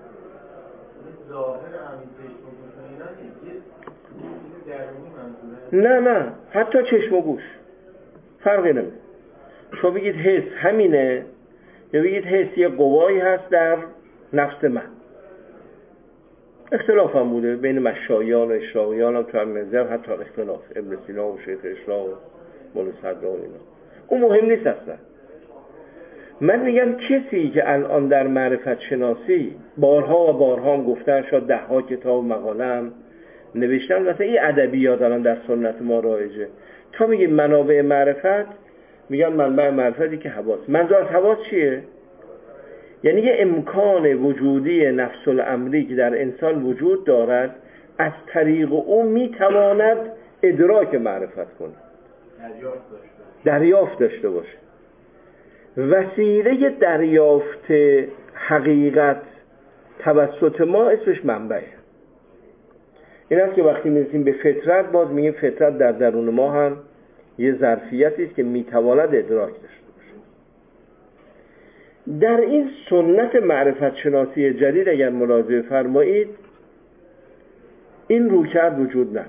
نه حتی چشم و گوش فرقی نمیکنه. شما بگید حس همینه یا بگید حس یه قوایی هست در نفس من. اختلاف هم بوده بین مشاییان و اشراقیان هم تو هم مذهب، حتی اختلاف ابن سینا و شیخ اشراق و مولا صدرا و اینا. اون مهم نیست اصلا. من میگم کسی که الان در معرفت شناسی بارها و بارها هم گفتن، شاید 10 کتاب و مقاله هم نوشتن، مثلا این ادبیات الان در سنت ما رایجه، تا میگیم منابع معرفت میگن منبع معرفتی که حواس. منظور از حواس چیه؟ یعنی یه امکان وجودی نفس الامری که در انسان وجود دارد، از طریق اون میتواند ادراک معرفت کنه، دریافت داشته باشه. وسیله دریافت حقیقت توسط ما اسمش منبعه. این است که وقتی میرسیم به فطرت، باز میگیم فطرت در درون ما هم یه ظرفیتی است که میتواند ادراک داشته باشه. در این سنت معرفت شناسی جدید اگر ملاحظه فرمایید، این رویکرد وجود نداره.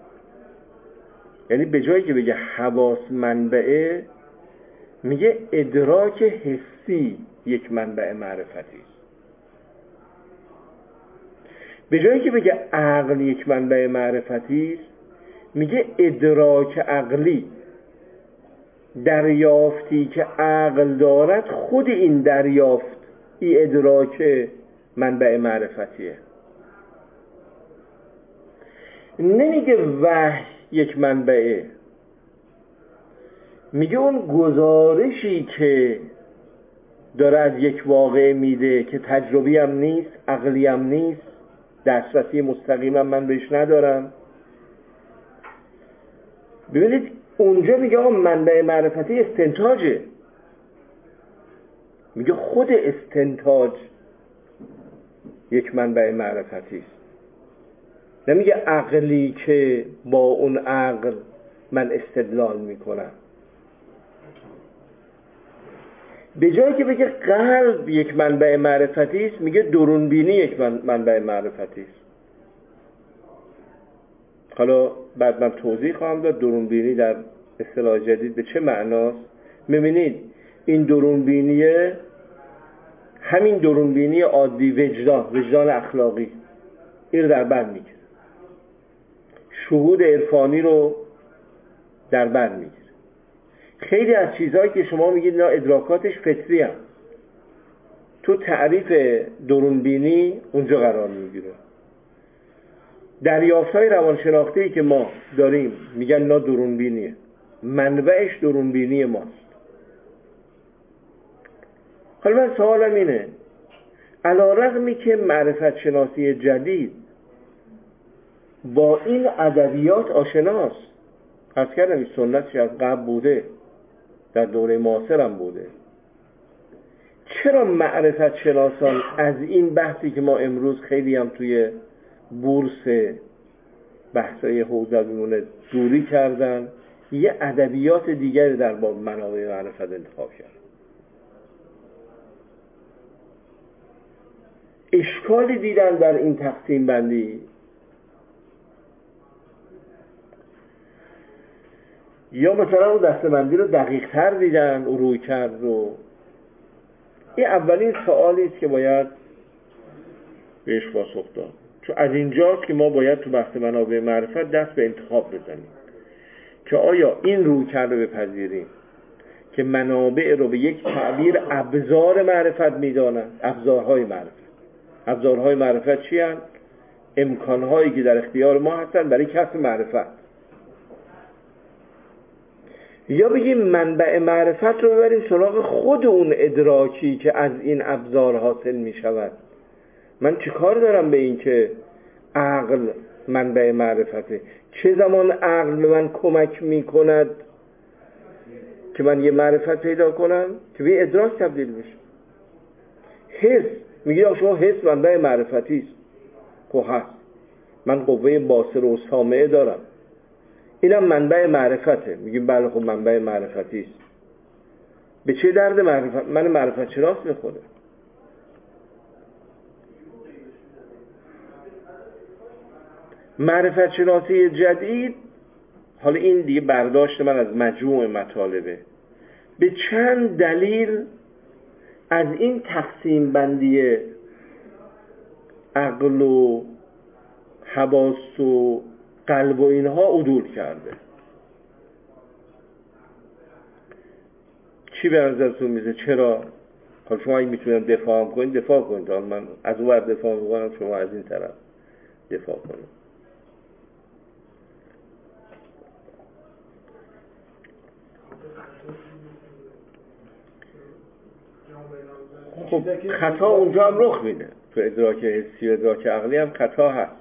یعنی به جایی که بگه حواس منبعه، میگه ادراک حسی یک منبع معرفتی است. به جایی که بگه عقل یک منبع معرفتی است، میگه ادراک عقلی، دریافتی که عقل دارد، خود این دریافت، این ادراک منبع معرفتیه. نمیگه وحی یک منبعه، میگه اون گزارشی که داره از یک واقعه میده که تجربی هم نیست، عقلی هم نیست، دسترسی مستقیم هم من بهش ندارم. ببینید اونجا میگه آقا منبع معرفتی استنتاجه، میگه خود استنتاج یک منبع معرفتی است. نمیگه عقلی که با اون عقل من استدلال میکنم. به جایی که بگه قلب یک منبع معرفتی است، میگه درونبینی یک منبع معرفتی است. حالا بعد من توضیح خواهم داد درونبینی در اصطلاح جدید به چه معناست. میبینید این درونبینیه، همین درونبینی عادی، وجدان اخلاقی، این رو در بر میگیره، شهود عرفانی رو در بر میگیره. خیلی از چیزهایی که شما میگید اینا ادراکاتش فطری هم، تو تعریف درونبینی اونجا قرار میگیره. دریافت‌های روانشناختی که ما داریم میگن اینا درونبینیه، منبعش درونبینی ماست. حالا من سوالم اینه، علی‌رغمی که معرفت شناسی جدید با این ادبیات آشناست، عرض کردم این سنتش از قبل بوده، در دوره معاصر هم بوده، چرا معرفت شناسان از این بحثی که ما امروز خیلی هم توی بورس بحثای حوزه میمونه دوری کردن، یه ادبیات دیگری در باب منابع معرفت انتخاب کردن؟ اشکالی دیدن در این تقسیم بندی؟ یا مثلا اون دسته‌بندی رو دقیق تر دیدن، او روی کرد رو؟ این اولین سوالی است که باید بهش پاسخ داد، چون از اینجاست که ما باید تو بحث منابع معرفت دست به انتخاب بزنیم که آیا این روی کرد رو بپذیریم که منابع رو به یک تعبیر ابزار معرفت میدانن. ابزارهای معرفت چی هستند؟ امکانهایی که در اختیار ما هستن برای کسب معرفت. یا بگیم منبع معرفت رو ببریم سراغ خود اون ادراکی که از این ابزار حاصل می شود. من چه کار دارم به این که عقل منبع معرفته؟ چه زمان عقل من کمک می کند که من یه معرفت پیدا کنم که به ادراک تبدیل بشه؟ حس، میگه شما حس منبع معرفتی است. خب هست، من قوه باصر و سامعه دارم، اینم منبع معرفته. میگیم بله خب منبع معرفتی است. به چه درد من معرفت شناس میخوره؟ معرفت شناسی جدید، حالا این دیگه برداشت من از مجموع مطالبه، به چند دلیل از این تقسیم بندی عقل و حواس و قلب و اینها عدول کرده. چی به نظرتون میزه؟ چرا؟ حالا شما اگه میتونم دفاع کنید دفاع کنید، حالا من از اون ور دفاع میکنم، شما از این طرف دفاع کنید. خب خطا اونجا هم رخ میده، تو ادراک حسی و ادراک عقلی هم خطا هست.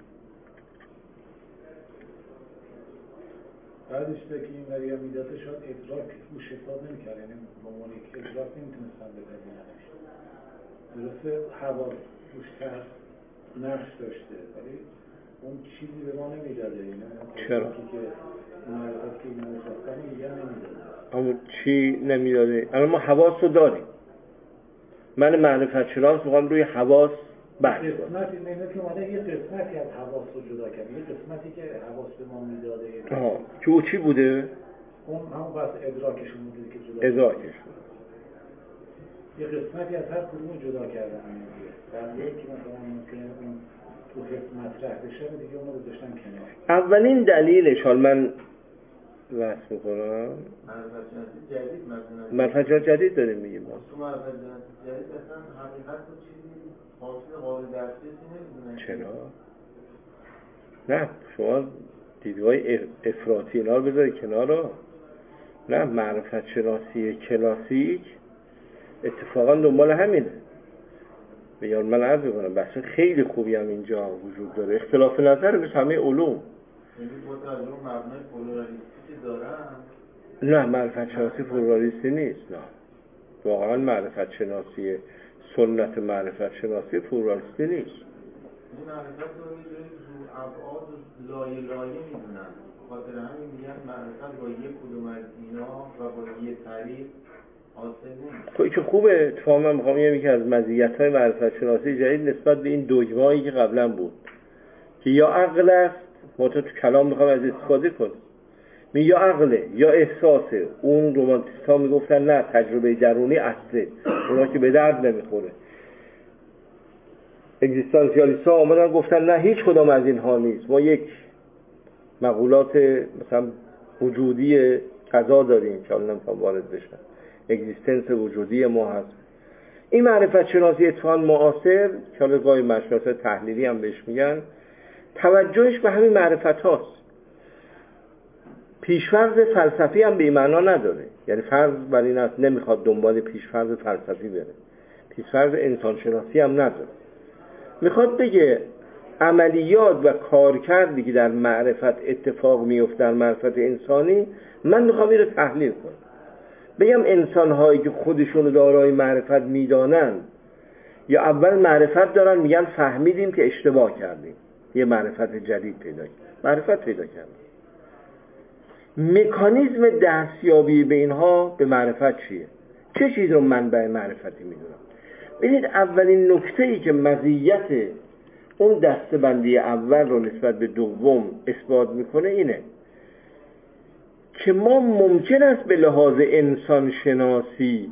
بعدش که این مریم میداده شاید ادراک روش حساب نمی‌کرد، یعنی با عنوان یک ادراک نمیتونستن بپذیرنش. درسته حواس روش نقش داشته، ولی اون چیزی به ما نمیداده. چرا؟ که معرفت که اینا میخواستن دیگه نمیداده. اما چی نمیداده؟ الان ما حواس رو داریم. من معرفت شناس میخوام روی حواس بحث کنم. قسمتی نمیده که اومده یه قسمتی از حواس رو جدا کرد، یه قسمتی که حواس به ما میداده. که او چی بوده؟ اون همون بحث ادراکشون بوده که جدا ادراکشون. یه قسمتی از هر کدوم جدا کردن. در یکی مثلا ممکنه اون تو حفظ مطرح بشه دیگه اونو گذاشتن کنار. اولین دلیلش، حال من بحث میکنم معرفت شناسی جدید داریم میگیم تو معرفت شناسی جدید اصلا حقیقت رو چیزی حاصل قابل دسترسی نمیدونن. چرا؟ نه شما دیدگاه افراطی اینا رو بذاری کنار. نه معرفت شناسی کلاسیک اتفاقا دنبال همینه. بیان من عرض میکنم بحث خیلی خوبی هم اینجا وجود داره، اختلاف نظر به همه علوم. نه معرفت شناسی پلورالیستی نیست، نه واقعا معرفت شناسی سنت معرفت شناسی پلورالیستی نیست. این معرفت رو می‌دونید تو ابعاد لایه میدونن، خاطر همین میگن معرفت با یک کدوم از اینا و با یک طریق حاصل نمیشه. خب که خوبه. اتفاقا من میخوام یکی از مزیت‌های معرفت شناسی جدید نسبت به این دوگمایی که قبلا بود که یا عقل است، ما تو کلام میخوام از استفاده کنیم، یا عقله یا احساسه. اون رومانتیست ها میگفتن نه تجربه درونی اصله، اونا که به درد نمیخوره. اگزیستانسیالیست ها آمدن گفتن نه هیچ کدام از اینها نیست، ما یک مقولات مثلا وجودی قضا داریم که الان نمیخوام وارد بشم، اگزیستنس وجودی ما هست. این معرفت شناسی اتفاقا معاصر که حالا گاهی مشاهده تحلیلی هم بهش میگن، توجهش به همین معرفت هاست. پیشفرض فلسفی هم به این معنا نداره، یعنی فرض بر این است نمیخواد دنبال پیشفرض فلسفی بره، پیشفرض انسانشناسی هم نداره. میخواد بگه عملیات و کارکردی که در معرفت اتفاق میفته، در معرفت انسانی، من میخوام این رو تحلیل کنم. بگم انسان‌هایی که خودشون دارای معرفت میدانن یا اول معرفت دارن میگن فهمیدیم که اشتباه کردیم، یه معرفت جدید پیدا کردیم، معرفت پیدا کردیم. مکانیزم دستیابی به اینها به معرفت چیه؟ چه چیز رو منبع معرفتی میدونم؟ ببینید اولین نکته‌ای که مزیت اون دسته‌بندی اول رو نسبت به دوم اثبات میکنه اینه که ما ممکن است به لحاظ انسان شناسی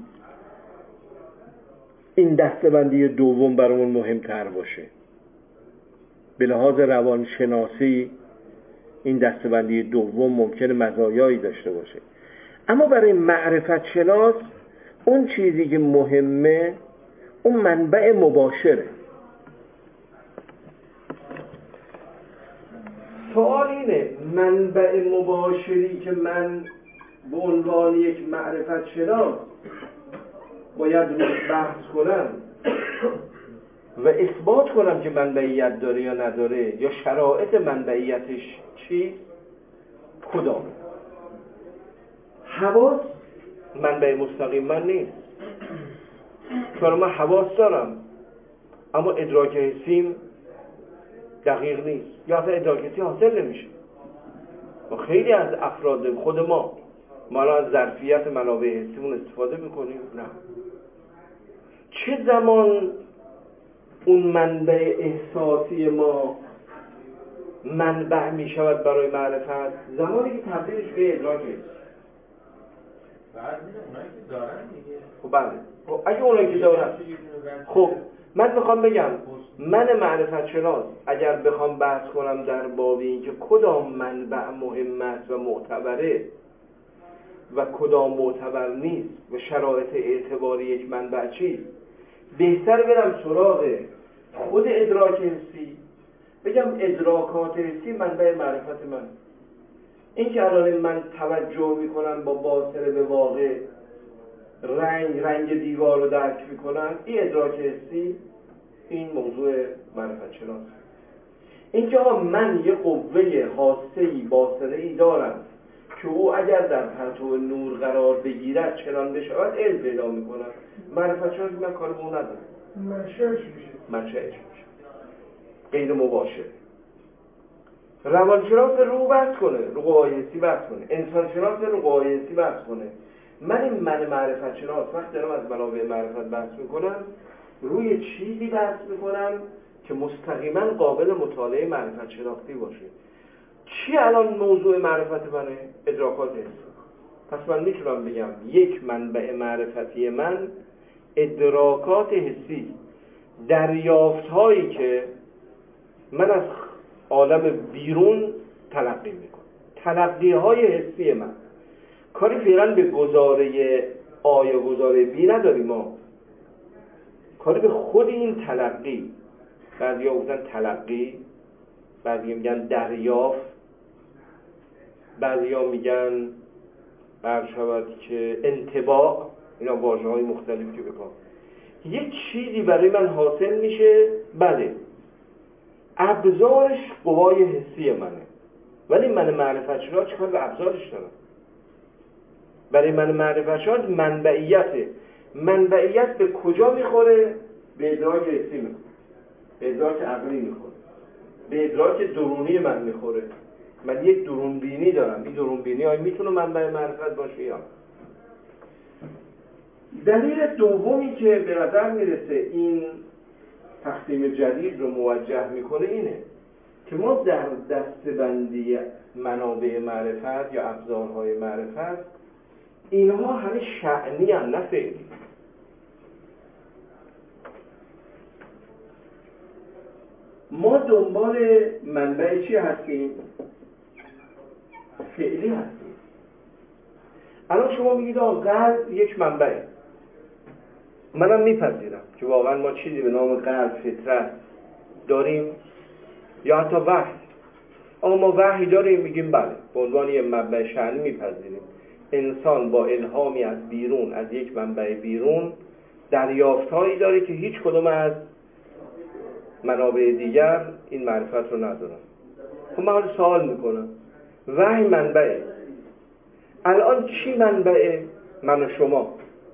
این دسته‌بندی دوم برامون مهمتر باشه، به لحاظ روانشناسی این دسته‌بندی دوم ممکنه مزایایی داشته باشه، اما برای معرفت شناس اون چیزی که مهمه اون منبع مباشره. سوال اینه منبع مباشری که من به عنوان یک معرفت شناس باید روش بحث کنم و اثبات کنم که منبعیت داره یا نداره، یا شرایط منبعیتش چی؟ کدام؟ حواس منبع مستقیم من نیست، چون من حواس دارم اما ادراک حسیم دقیق نیست، یا اصلا ادراک حسی حاصل نمیشه. و خیلی از افراد خود ما از ظرفیت منابع حسیمون استفاده میکنیم. نه، چه زمان اون منبع احساسی ما منبع میشود برای معرفت؟ زمانی که تبدیلش به ادراک حسی. بعد میره اونایی که دارن دیگه. خب بله، خب اگه اونایی که دارن، خب من میخوام بگم من معرفت شناس اگر بخوام بحث کنم در باب این که کدام منبع مهم است و معتبره و کدام معتبر نیست و شرایط اعتباری یک منبع چیست، بهتر برم سراغ خود ادراک حسی، بگم ادراکات حسی منبع معرفت من. این که الان من توجه میکنم با باصره به واقع، رنگ دیوار رو درک میکنم، این ادراک حسی، این موضوع معرفت شناس. این که من یه قوه حاسه‌ای باصره‌ای دارم که او اگر در پرتو نور قرار بگیرد چنان بشود علم پیدا میکنم، معرفت شناس من کار به اون ندارم، منشأش میشه غیر مباشر. روانشناس رو بحث کنه، رو قوای حسی بحث کنه، انسانشناس رو قوای حسی بحث کنه. من معرفت شناس وقتی دارم از منابع معرفت بحث میکنم، روی چیزی بحث میکنم که مستقیما قابل مطالعه معرفت شناختی باشه. چی الان موضوع معرفت منه؟ ادراکات حسی. پس من میتونم بگم یک منبع معرفتی من ادراکات حسی، دریافت هایی که من از عالم بیرون تلقی میکنم. تلقی های حسی من کاری فعلا به گزاره آ یا گزاره بی نداریم، ما کاری به خود این تلقی، بعضیا گفتن تلقی، بعضیا میگن دریافت، بعضیا میگن برشود که انطباع، اینا واژه‌های مختلفی که بکنم. یک چیزی برای من حاصل میشه، بله ابزارش قوای حسی منه، ولی من معرفت شناس چیکار به ابزارش دارم؟ برای من معرفت شناس منبعیته. منبعیت به کجا میخوره؟ به ادراک حسی میخوره، به ادراک عقلی میخوره، به ادراک درونی من میخوره. من یک درون بینی دارم، این درون بینی های میتونه منبع معرفت باشه یا؟ دلیل دومی که به نظر میرسه این تقسیم جدید رو موجه میکنه اینه که ما در دسته‌بندی منابع معرفت یا ابزارهای معرفت، اینها همه شأنی هم نه فعلی. ما دنبال منبع چی هستیم؟ فعلی هستیم. الان شما میگید قلب یک منبعه، منم میپذیرم که واقعا ما چیزی به نام قلب، فطرت داریم یا حتی وحی. ما وحی داریم، میگیم بله، به عنوان یک منبع شأنی میپذیریم. انسان با الهامی از بیرون، از یک منبع بیرون، دریافتهایی داره که هیچ کدوم از منابع دیگر این معرفت رو ندارن. خب من سوال میکنم، وحی منبعه، الان چی منبعه؟ من و شما.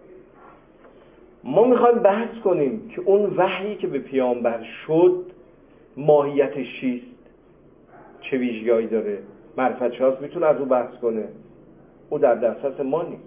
ما میخوایم بحث کنیم که اون وحیی که به پیامبر شد ماهیتش چیست، چه ویژگی‌هایی داره. معرفت شناس میتونه از او بحث کنه، او در دسترس ما نیست.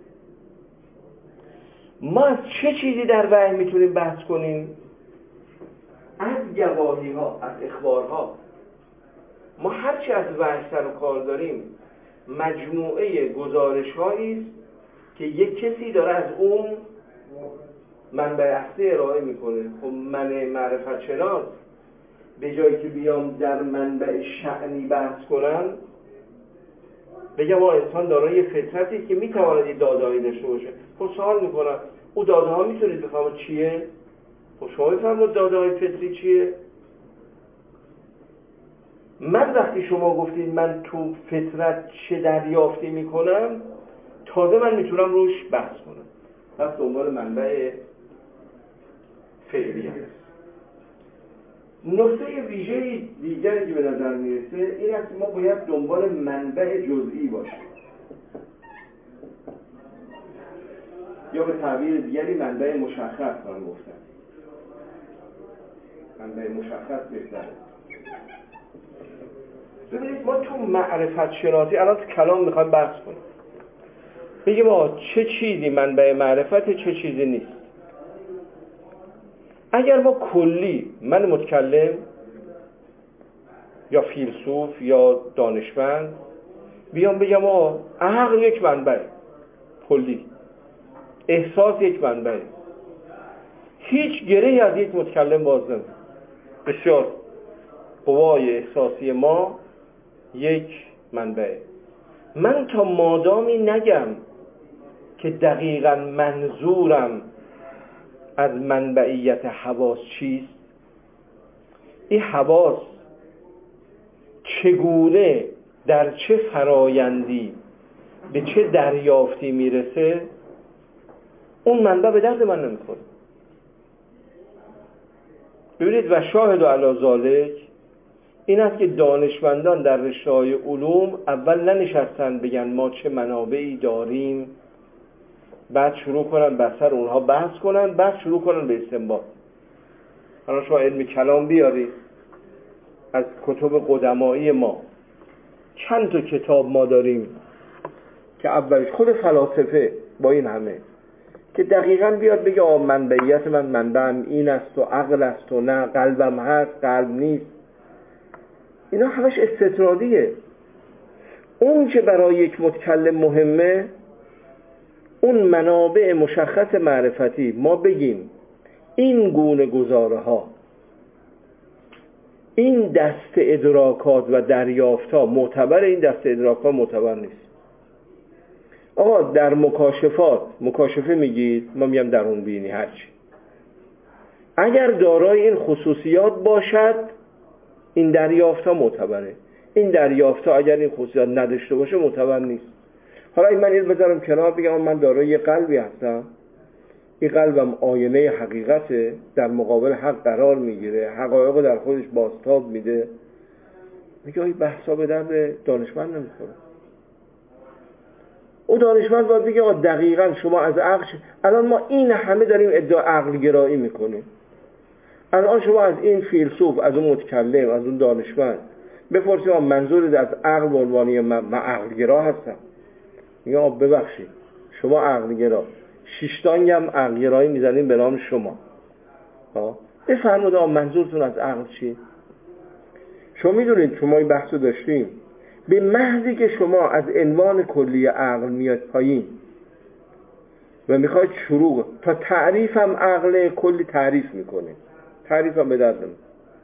ما از چه چیزی در وحی میتونیم بحث کنیم؟ از گواهی ها، از اخبارها. ما هرچی از وحی سر و کار داریم مجموعه گزارش هایی است که یک کسی داره از اون منبع اصلی ارائه میکنه. خب من معرفت شناس به جایی که بیام در منبع شأنی بحث کنم، بگم انسان دارای فطرتی که میتواند این داده‌هایی داشته باشه، خب سوال میکنم او داده ها میتونید بفهمید چیه؟ خب شما بفهمید داده های فطری چیه؟ من وقتی شما گفتید من تو فطرت چه دریافتی میکنم، تازه من میتونم روش بحث کنم. پس دنبال منبع فعلی هست. نکته ویژه دیگری که به نظر میرسه این است که ما باید دنبال منبع جزئی باشیم، یا به تعبیر دیگری منبع مشخص. من گفتم منبع مشخص بهتره. ببینید ما تو معرفت شناسی الان تو کلام میخوایم بحث کنیم، بگیم ما چه چیزی منبع معرفت، چه چیزی نیست. اگر ما کلی، من متکلم یا فیلسوف یا دانشمند بیام بگم عقل یک منبع کلی، احساس یک منبع، هیچ گرهی از یک متکلم باز نمیشه. بسیار قوای احساسی ما یک منبع. من تا مادامی نگم که دقیقاً منظورم از منبعیت حواس چیست، این حواس چگونه در چه فرایندی به چه دریافتی میرسه، اون منبع به درد من نمیخوره. ببینید و شاهد و علی ذالک این است که دانشمندان در رشته‌های علوم اول ننشستن بگن ما چه منابعی داریم، بعد شروع کنن بر سر اونها بحث کنن، بعد شروع کنن به استنباط. حالا شما علم کلام بیارید از کتب قدمایی ما، چند تا کتاب ما داریم که اولش خود فلاسفه با این همه که دقیقاً بیاد بگه منبعیت من منبعم این است و عقل است و نه قلبم هست قلب نیست. اینا همش استطرادیه. اون که برای یک متکلم مهمه اون منابع مشخص معرفتی، ما بگیم این گونه گزاره ها این دست ادراکات و دریافت‌ها معتبر، این دست ادراکات معتبر نیست. آقا در مکاشفه میگید، ما میگم درون بینی، هرچی اگر دارای این خصوصیات باشد این دریافت‌ها معتبره. این دریافت‌ها اگر این خصوصیات نداشته باشه معتبر نیست. حالا این من این بذارم کنار، بگم من دارای یه قلبی هستم، این قلبم آینه حقیقته، در مقابل حق قرار میگیره، حقایق در خودش بازتاب میده، میگه این بحثا به درد دانشمند نمیخوره. او دانشمند باید بگه دقیقاً شما از عقل الان ما این همه داریم ادعا عقل گرایی میکنیم. الان شما از این فیلسوف، از اون متکلم، از اون دانشمند بپرسید منظورت از عقل به عنوان من عقل گرا هستم، میگه ببخشید شما عقل گرا، شیشتانگ هم عقل گرایی میزنیم به نام شما. بفرمایید منظورتون از عقل چی؟ شما میدونید شما این بحثو داشتیم، به محضی که شما از عنوان کلی عقل میاد پایین و میخواید شروع تا تعریف هم عقل کلی تعریف میکنه، تعریف هم به درد نمیخوره.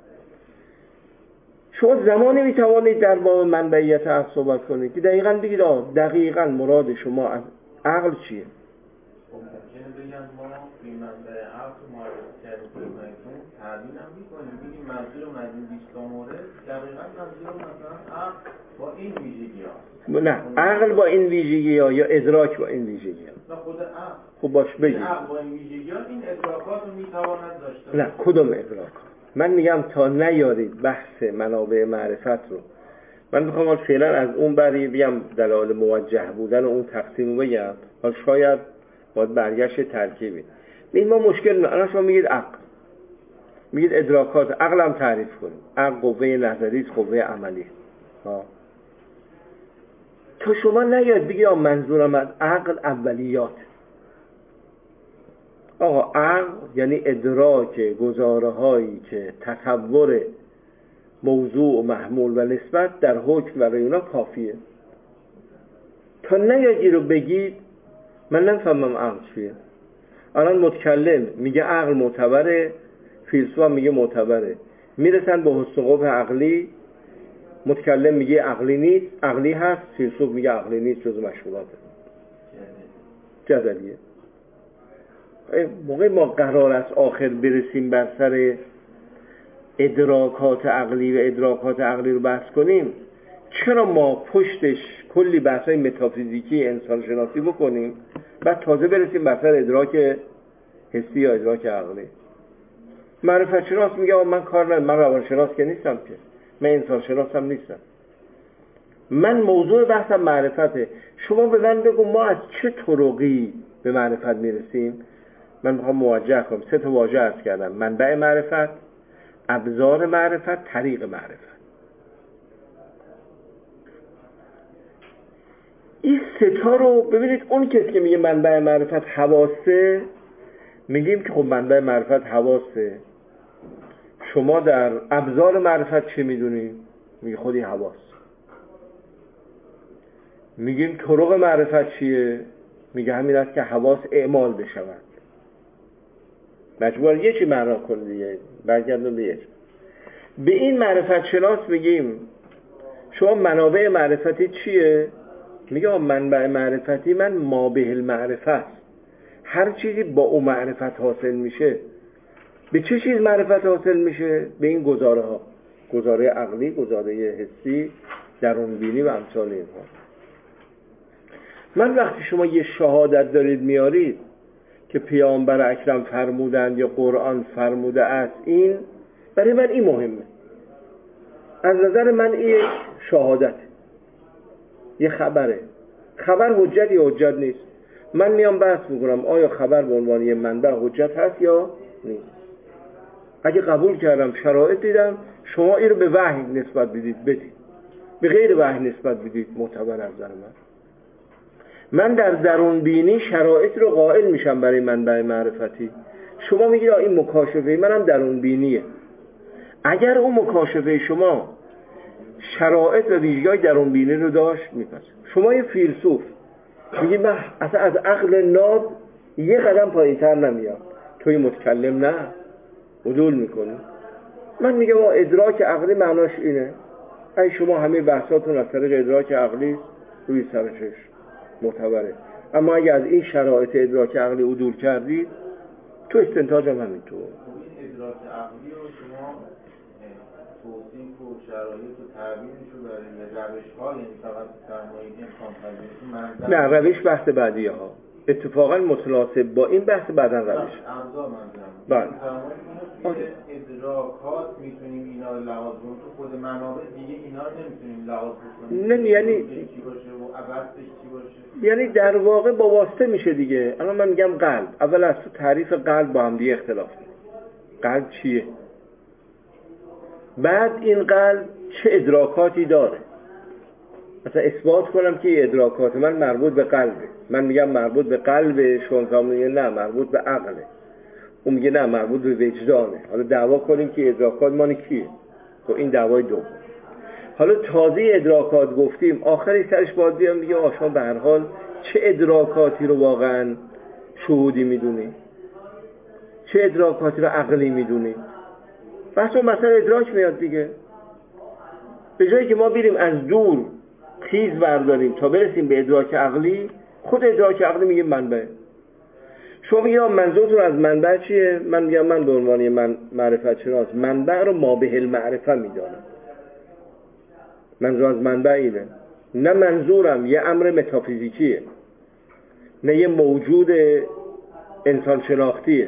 شما زمانی میتوانید در باب منبعیت عقل صحبت کنید که دقیقاً بگید دقیقاً مراد شما از عقل چیه. ممکنه بگن ما این منبع عقل معرفی کردیم، تعبیر هم میکنیم، بگیم منظورم از این 20 مورد دقیقاً منظورم مثلا عقل با این ویژگی ها. نه، عقل با این ویژگی ها یا ادراک با این ویژگی ها. نه، خود عقل. خب باش بگید عقل با این ویژگی ها این ادراکات رو میتواند داشته. نه، کدوم ادراکات؟ من میگم تا نیارید بحث منابع معرفت رو، من میخوام فعلا از اون بری بگم دلایل موجه بودن اون تقسیم رو بگم، حالا شاید باید برگشت ترکیبی. ببین ما مشکل الان شما میگید عقل، میگید ادراکات، عقل هم تعریف کنیم. عقل قوه نظری است، قوه عملی. تا شما نیاد بگید منظورم از عقل اولیات. آقا عقل یعنی ادراک گزاره‌هایی که تصور موضوع و محمول و نسبت در حکم برای اونا کافیه. تا نیاد رو بگید من نفهمم عقل چیه. الان متکلم میگه عقل معتبره، فیلسوف میگه معتبره، میرسن به حسن قبح عقلی، متکلم میگه عقلی نیست، عقلی هست، فیلسوف میگه عقلی نیست، جز مشهوراته، جدلیه. موقع ما قرار است آخر برسیم بر سر ادراکات عقلی و ادراکات عقلی رو بحث کنیم، چرا ما پشتش کلی بحثای متافیزیکی انسان شناسی بکنیم بعد تازه برسیم بر سر ادراک حسی یا ادراک عقلی؟ معرفت شناس میگه من کار ندارم، من روانشناس که نیستم، که من انسان شناس هم نیستم، من موضوع بحثم معرفته. شما به من بگو ما از چه طرقی به معرفت میرسیم؟ من میخوام موجه کنم، 3 تا واژه عرض کردم: منبع معرفت، ابزار معرفت، طریق معرفت. این 3 تا رو ببینید. اون کسی که میگه منبع معرفت حواسه، میگیم که خب منبع معرفت حواسه، شما در ابزار معرفت چی میدونید؟ میگه خودی حواس. میگیم طرق معرفت چیه؟ میگه همین است که حواس اعمال بشود. مجبور یه چی معنا کنه دیگه، برگردون به به این معرفت شناس میگیم شما منابع معرفتی چیه؟ میگه منبع معرفتی من ما به المعرفت، هر چیزی با اون معرفت حاصل میشه. به چه چیز معرفت حاصل میشه؟ به این گزاره ها، گزاره عقلی، گزاره حسی، درون بینی و امثال اینها. من وقتی شما یه شهادت دارید میارید که پیامبر اکرم فرمودند یا قرآن فرموده است، این برای من این مهمه. از نظر من این یک شهادت، یه خبره. خبر حجت یا حجت نیست. من میام بحث میکنم آیا خبر به عنوان یه منبع حجت هست یا نیست. اگه قبول کردم، شرایط دیدم، شما این رو به وحی نسبت بدید، به غیر وحی نسبت بدید، معتبر از نظر من در درون بینی شرایط رو قائل میشم برای منبع معرفتی. شما میگید این مکاشفه منم درون بینیه. اگر اون مکاشفه شما شرایط و ویژگی‌های درون بینی رو داشت، میپس شما یه فیلسوف میگی من اصلا از عقل ناب یه قدم پایین‌تر نمیام، توی متکلم نه، عدول میکنی. من میگم ادراک عقلی معناش اینه. ای شما همه بحثاتون از طریق ادراک عقلی روی سرچش معتبره، اما اگه از این شرایط ادراک عقلی عدول کردید تو استنتاج هم همینطور. این ادراک عقلی رو شما توصیف و شرایط و تعبیرش رو برای روش‌های این فقط فرمایید امکان پذیر نه روش بحث بعدیه ها، اتفاقا متناسب با این بحث بعدن روش ابزار منظورم. بله توی ادراکات میتونیم اینا رو لحاظ کنیم، تو خود منابع دیگه اینا رو نمیتونیم لحاظ کنیم. نه یعنی چی باشه و عبثش چی باشه، یعنی در واقع با واسطه میشه دیگه. الان من میگم قلب، اول از تو تعریف قلب با هم دیگه اختلاف داره. قلب چیه؟ بعد این قلب چه ادراکاتی داره؟ مثلا اثبات کنم که این ادراکات من مربوط به قلبه، من میگم مربوط به قلبه، شما میگه نه مربوط به عقله، اون میگه نه مربوط به وجدانه. حالا دعوا کنیم که ادراکات مال کیه؟ تو این دعوای دوم. حالا تازه ادراکات گفتیم، آخری سرش باید بیام دیگه آشان به هر حال چه ادراکاتی رو واقعا شهودی میدونی، چه ادراکاتی رو عقلی میدونی. بس اون مثلا ادراک میاد دیگه. به جایی که ما بریم از دور خیز برداریم تا برسیم به ادراک عقلی، خود ادراک عقلی میگه منبع. شما میگه منظورتون از منبع چیه؟ من میگم من به عنوان من معرفت شناس منبع رو ما به المعرفه میدانم. منظور از منبع اینه، نه منظورم یه امر متافیزیکیه، نه یه موجود انسان شناختیه.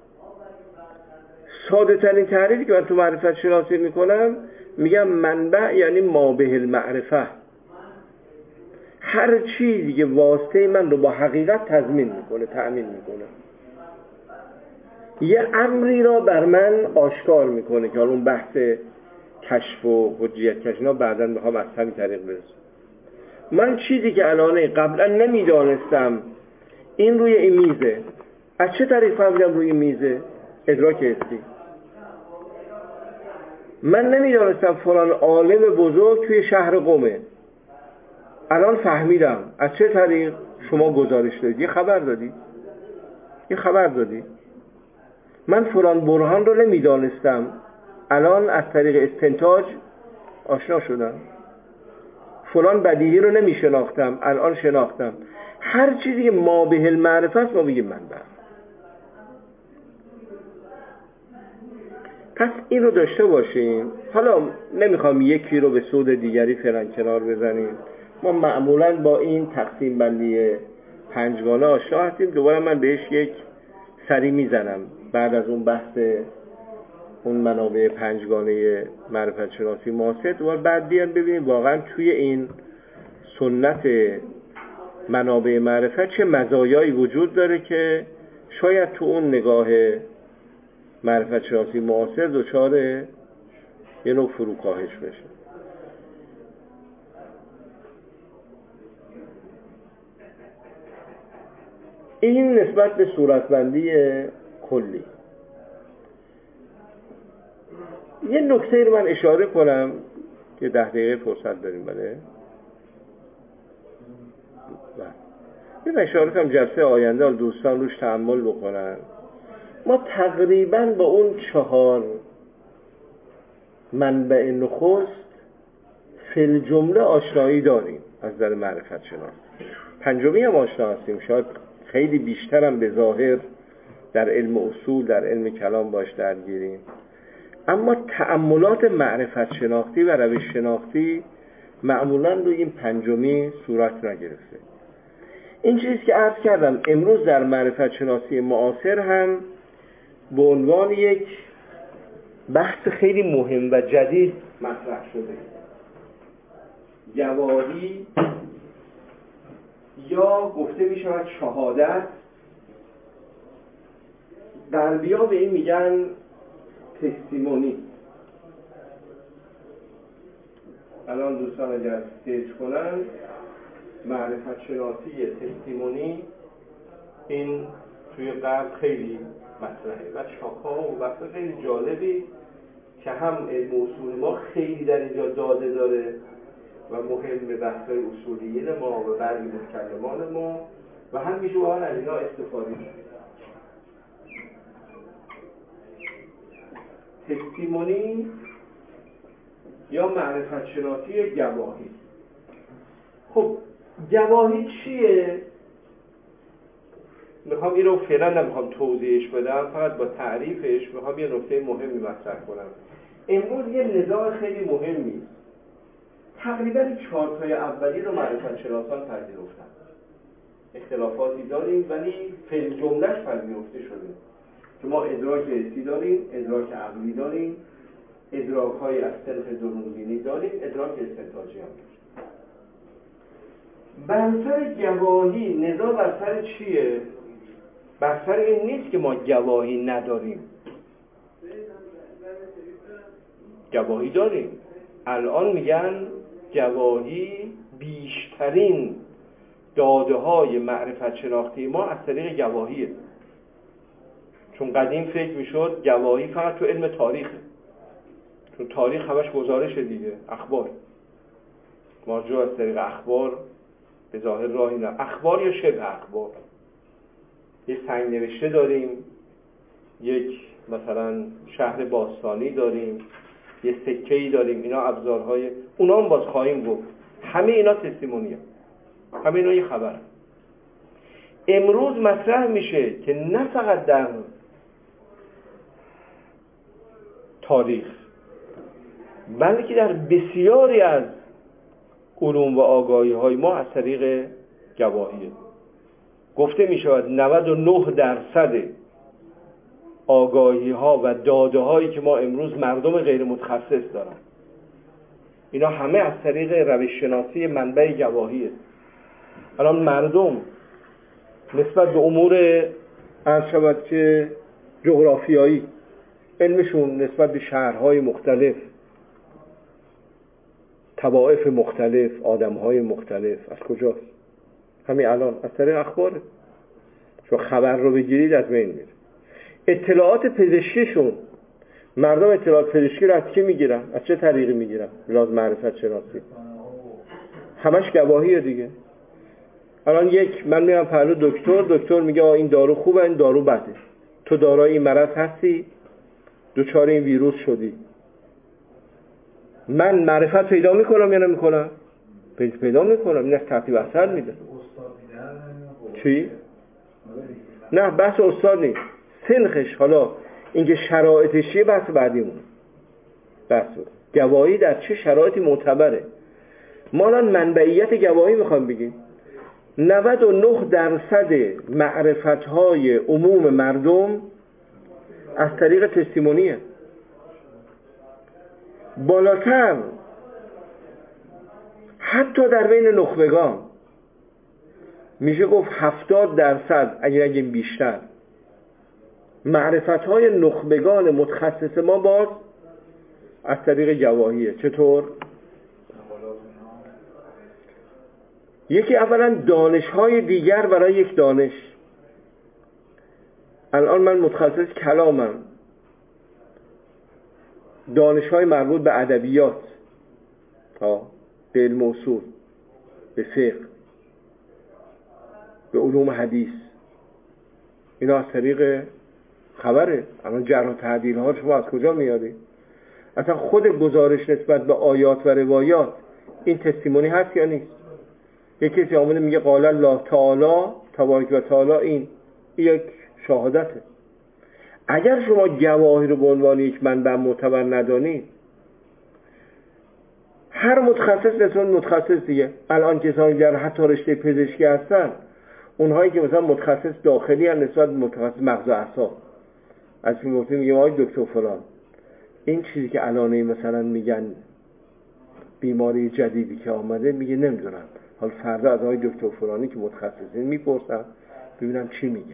ساده ترین تعریفی که من تو معرفت شناسی میکنم میگم منبع یعنی ما به المعرفه، هر چیزی که واسطه من رو با حقیقت تضمین میکنه، تأمین میکنه، یه امری را بر من آشکار میکنه که اون بحث کشف و حجیت کشف اینا بعداً میخوام از همین طریق برسم. من چیزی که الان قبلا نمیدانستم این روی این میزه، از چه طریق فهمیدم روی این میزه؟ ادراک حسی. من نمیدانستم فلان عالم بزرگ توی شهر قمه، الان فهمیدم. از چه طریق؟ شما گزارش دادید، یه خبر دادی. من فلان برهان رو نمیدانستم، الان از طریق استنتاج آشنا شدم. فلان بدیهی رو نمیشناختم، الان شناختم. هر چیزی که ما به المعرفه است ما بگیم منبع. پس این رو داشته باشیم. حالا نمیخوام یکی رو به سود دیگری فعلا کنار بزنیم. ما معمولا با این تقسیم بندی پنجگانه آشنا هستیم. دوباره من بهش یک سری میزنم بعد از اون بحث اون منابع پنجگانه معرفت شناسی معاصر. دوباره بعد بیان ببینیم واقعا توی این سنت منابع معرفت چه مزایایی وجود داره که شاید تو اون نگاه معرفت شناسی معاصر دچار یه نوع فروکاهش بشه. این نسبت به صورتبندی کلی. یه نکته رو من اشاره کنم که 10 دقیقه فرصت داریم. بله یه اشاره کنم جلسه آینده دوستان روش تأمل بکنن. ما تقریبا با اون 4 منبع نخست فی الجمله آشنایی داریم از نظر معرفت شناس. پنجمی هم آشنا هستیم، شاید خیلی بیشترم به ظاهر در علم اصول، در علم کلام باش درگیریم. اما تأملات معرفت شناختی و روش شناختی معمولا روی این پنجمی صورت نگرفته. این چیزی که عرض کردم امروز در معرفت شناسی معاصر هم به عنوان یک بحث خیلی مهم و جدید مطرح شده. گواهی یا گفته می شود شهادت، غربی‌ها به این میگن تستیمونی. الان دوستان اگر سرچ کنن معرفت شناسی تستیمونی، این توی غرب خیلی مطرحه و شاخه‌ها و بحث خیلی جالبی که هم علم اصول ما خیلی در اینجا داده داره و مهم بحث‌های اصولیین ما و بعضی متکلمان ما و هم میشه واقعا از اینا استفاده شد. تستیمونی یا معرفت شناسی گواهی. خب گواهی چیه؟ میخوام این رو فعلا نمیخوام توضیحش بدم، فقط با تعریفش میخوام یه نکته مهمی مطرح کنم. امروز یه نزاع خیلی مهمی تقریبا 4 تای اولی رو معرفت شناسان پذیرفتن. اختلافاتی داریم ولی فی جمله‌اش پذیرفته شده که ما ادراک حسی داریم، ادراک عقلی داریم، ادراک‌های از صنف درونبینی داریم، ادراک استنتاجی هم داریم. بر سر گواهی نزاع بر سر چیه؟ بر سر این نیست که ما گواهی نداریم. گواهی داریم. الان میگن گواهی بیشترین داده‌های معرفت شناختی ما از طریق گواهیه. چون قدیم فکر میشد گواهی فقط تو علم تاریخه، چون تاریخ همش گزارش دیگه، اخبار. ما جو از طریق اخبار به ظاهر راهی نه، اخبار یا شبه اخبار. یه سنگ نوشته داریم، یک مثلا شهر باستانی داریم، یه سکه‌ای داریم، اینا ابزارهای اونا هم باز خواهیم گفت. همه اینا تستیمونیه، همه اینا یه خبره. امروز مطرح میشه که نه فقط در تاریخ بلکه در بسیاری از علوم و آگاهی های ما از طریق گواهیه. گفته می شود 99% آگاهی ها و داده هایی که ما امروز مردم غیر متخصص دارن، اینا همه از طریق روش شناسی منبع گواهیه. الان مردم نسبت به امور عرض شود که جغرافیایی علمشون نسبت به شهرهای مختلف، طوائف مختلف، آدمهای مختلف از کجاست؟ همین الان از طریق اخباره. چون خبر رو بگیرید از بین میره. اطلاعات پزشکیشون، مردم اطلاعات پزشکی رو از کی میگیرن؟ از چه طریقی میگیرن؟ لازم معرفت شناسی. همش گواهیه دیگه. الان من میرم پهلو دکتر میگه این دارو خوبه، این دارو بده. تو دارای این مرض هستی، دچار این ویروس شدی. من معرفت پیدا میکنم یا نمیکنم؟ پیدا میکنم. این از ترتیب اثر میده. چی؟ نه بحث استاد نیست، سنخش. حالا اینکه شرایطش چیه بحث بعدیمونه. بحث گواهی در چه شرایطی معتبره. ما الان منبعیت گواهی میخوام بگیم 99% معرفت‌های عموم مردم از طریق تستیمونیه. بالاتر حتی در بین نخبگان میشه گفت 70%، اگه بیشتر، معرفت‌های نخبگان متخصص ما باز از طریق گواهیه. چطور؟ یکی اولا دانش‌های دیگر برای یک دانش. الان من متخصص کلامم، دانش‌های مربوط به ادبیات، به علم اصول، به فقه، به علوم حدیث، اینا از طریق خبره. الان جرح و تعدیل ها شما از کجا میاری؟ اصلا خود گزارش نسبت به آیات و روایات این تستیمونی هست یا نیست؟ یکی کسی آمده میگه قال الله تعالی تبارک و تعالی، این یک شهادته. اگر شما گواهی رو به عنوان یک منبع معتبر ندانید، هر متخصص نسبت متخصص دیگه، الان کسانی در حتی رشته پزشکی هستن، اونهایی که مثلا متخصص داخلی هستن نسبت متخصص مغز و اعصاب، از این موضوع میگه آقای دکتر فلان، این چیزی که الان مثلا میگن بیماری جدیدی که آمده، میگه نمیدونم، حالا فردا از آقای دکتر فلانی که متخصصین میپرسم ببینم چی میگه.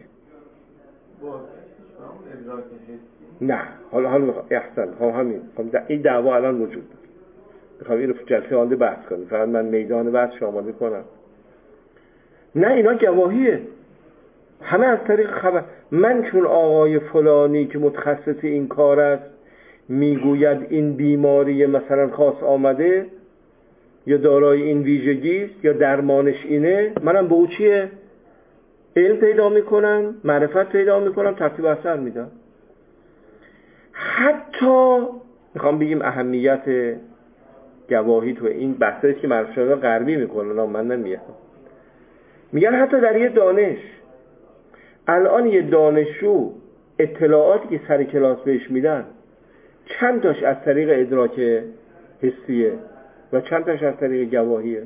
نه حالا احسن همین این دعوا الان وجود داره. میخوام این رو جلسه آنده بحث کنیم، فقط من میدان بحث آماده کنم. نه اینا گواهیه، همه از طریق خبر. من چون آقای فلانی که متخصص این کار است میگوید این بیماری مثلا خاص آمده یا دارای این ویژگی است یا درمانش اینه، منم به او چیه؟ علم پیدا میکنم، معرفت پیدا میکنم، ترتیب اثر میدم. حتی میخوام بگیم اهمیت گواهی تو این بحثایی که معرفت غربی میکنن، من نمیگم، میگن حتی در یه دانش الان یه دانشجو اطلاعاتی که سر کلاس بهش میدن چند تاش از طریق ادراک حسیه و چند تاش از طریق گواهیه؟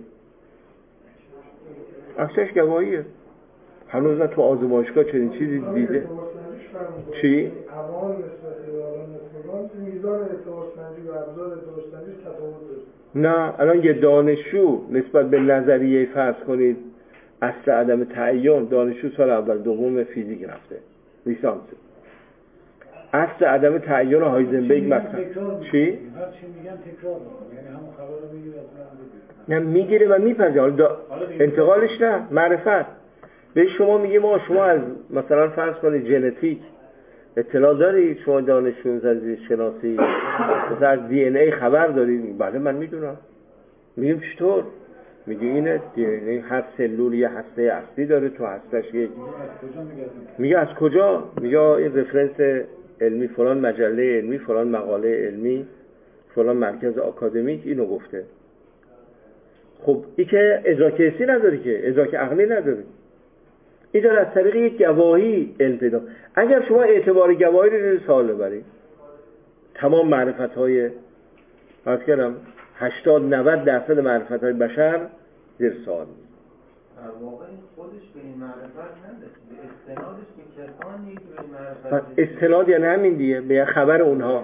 اکثرش گواهیه. هنوز نه تو آزمایشگاه چنین چیزی دیده. چی؟ امان نسبت به آن نسبت میزان اعتبار سنجی و ابزار اعتبار سنجی تفاوت داره. نه، الان یه دانشجو نسبت به نظریه فرض کنید اصل عدم تعین، دانشجو سال اول دوم فیزیک رفته لیسانس، اصل عدم تعین هایزنبرگ مثلا چی؟ هر چی میگن تکرار میکنه، یعنی همون خبر رو میگیره از من نه میگیره و میپذیره. حالا انتقالش نه، معرفت. به شما میگه شما از مثلا فرض کنید ژنتیک اطلاع دارید، شما دانشجو زیست شناسی مثلا از دی ان ای خبر دارید؟ بله من میدونم. میگیم چطور؟ میگه اینه دی ان ای هر سلول یه هسته اصلی داره، تو هستش یک. میگه از کجا؟ میگه این رفرنس علمی فلان مجله علمی، فلان مقاله علمی، فلان مرکز آکادمیک اینو گفته. خب این که ادراک حسی نداری، که ادراک عقلی نداری، این داره از طریق یک گواهی علم پیدا. اگر شما اعتبار گواهی رو سوال ببرید، تمام معرفت‌های فرض کردم 80-90% معرفت‌های بشر زیر سوال. در واقع خودش به این معرفت نداشت، به استنادش به کسانی که به این معرفت پس استناد یعنی همین دیگه، به خبر اونها.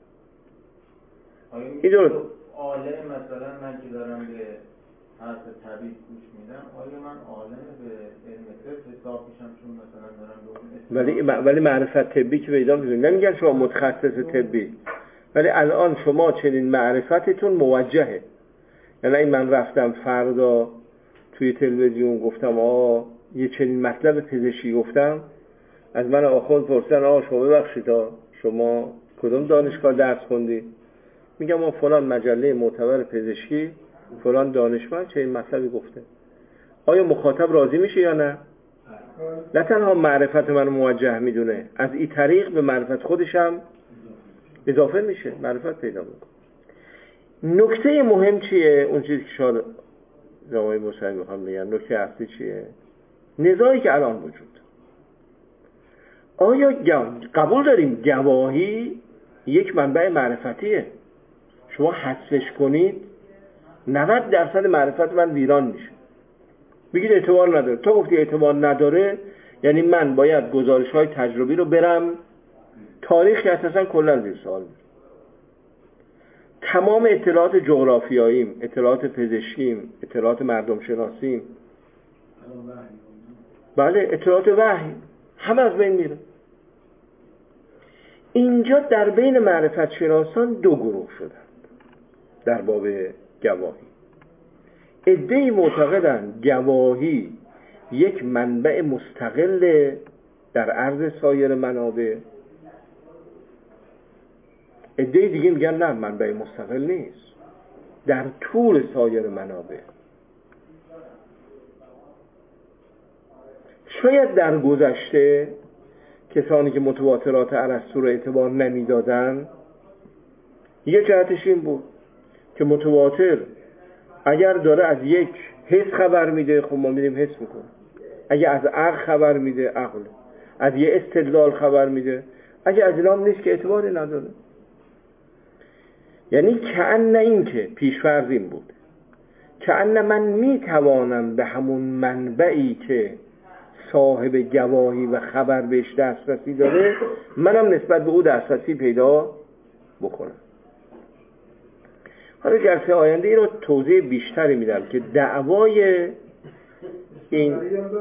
این درست عالم مثلا من که دارم به حرف طبیب گوش میدم، آیا من عالم به علم طب حساب میشم چون مثلا دارم به ولی معرفت طبی که پیدا می‌کنید، نمیگن شما متخصص طبی، ولی الان شما چنین معرفتتون موجهه. یعنی این من رفتم فردا توی تلویزیون گفتم یه چنین مطلب پزشکی گفتم، از من آخوند پرسن شما ببخشید شما کدوم دانشگاه درس خوندی؟ میگم ما فلان مجله معتبر پزشکی فلان دانشمند چنین مطلبی گفته. آیا مخاطب راضی میشه یا نه؟ نه تنها معرفت من موجه میدونه، از این طریق به معرفت خودش هم اضافه میشه، معرفت پیدا میکنه. نکته مهم چیه؟ اون چیزی که شاید جوای مصاحبه میخوام بگم، نکته اصلی چیه؟ نزاعی که الان وجود. آیا قبول داریم گواهی یک منبع معرفتیه؟ شما حذفش کنید 90% معرفت من ویران میشه. بگید اعتبار نداره. تو گفتی اعتبار نداره، یعنی من باید گزارش‌های تجربی رو برم، تاریخ که اساساً کلاً زیر سوال میره. تمام اطلاعات جغرافیاییم، اطلاعات پزشکیم، اطلاعات مردم شناسیم، بله اطلاعات وحی، همه از بین میره. اینجا در بین معرفت شناسان دو گروه شدند در باب گواهی. عده‌ای معتقدند گواهی یک منبع مستقل در عرض سایر منابع، عده‌ای دیگه میگن نه، منبع مستقل نیست، در طول سایر منابع. شاید در گذشته کسانی که متواترات ارسطو رو اعتبار نمیدادن، یه جهتش این بود که متواتر اگر داره از یک حس خبر میده، خب ما میریم حس میکنیم. اگه از عقل خبر میده، عقل. از یه استدلال خبر میده، اگه از اینام نیست که اعتباری نداره. یعنی کأن این که پیشفرض این بود، کأن من میتوانم به همون منبعی که صاحب گواهی و خبر بهش دسترسی داره، منم نسبت به او دسترسی پیدا بکنم. حالا جلسه آینده این رو توضیح بیشتری میدم که دعوای این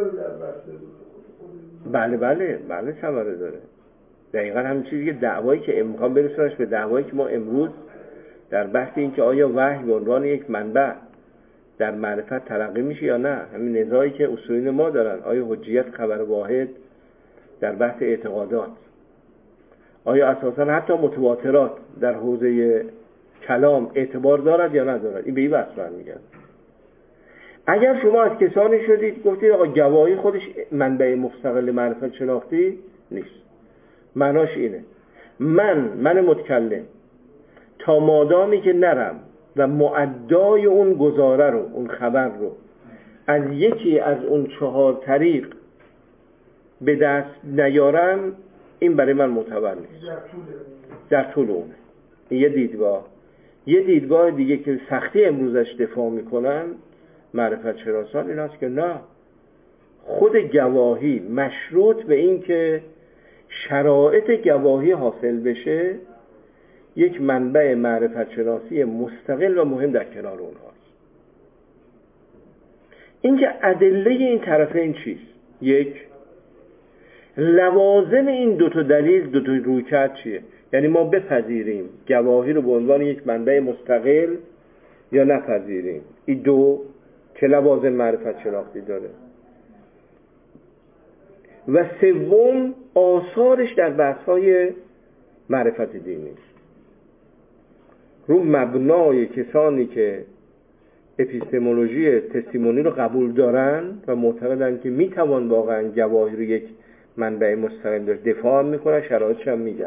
بله ثمره داره. دقیقا همین چیزی که دعوایی که امکان برسونش به دعوایی که ما امروز در بحث این که آیا وحی به عنوان یک منبع در معرفت تلقی میشه یا نه، همین نزاعی که اصولین ما دارن، آیا حجیت خبر واحد در بحث اعتقادات، آیا اساسا حتی متواترات در حوزه کلام اعتبار دارد یا ندارد، این به این بحث برمیگرده. اگر شما از کسانی شدید گفتید آقا گواهی خودش منبع مستقل معرفت شناختی نیست، معناش اینه من متکلم تا مادامی که نرم و معدای اون گزاره رو، اون خبر رو از یکی از اون 4 طریق به دست نیارم، این برای من معتبر نیست. در طول اون یه دیدگاه دیگه که سختی امروزش دفاع میکنن معرفت شناسان این هست که نه، خود گواهی مشروط به این که شرایط گواهی حاصل بشه یک منبع معرفت شناسی مستقل و مهم در کنار اونهاست. اینکه ادله این طرفین چیست؟ یک، لوازم این 2 دلیل، 2 رویکرد چیه؟ یعنی ما بپذیریم گواهی رو به عنوان یک منبع مستقل یا نپذیریم. این 2 چه لوازم معرفت شناختی داره؟ و 3 آثارش در بحث‌های معرفت دینی رو مبنای کسانی که اپیستمولوژی تستیمونی رو قبول دارن و معتقدن که میتوان واقعا گواهی رو یک منبع مستقل داشت، دفاع میکنن، شرایطش هم میگن.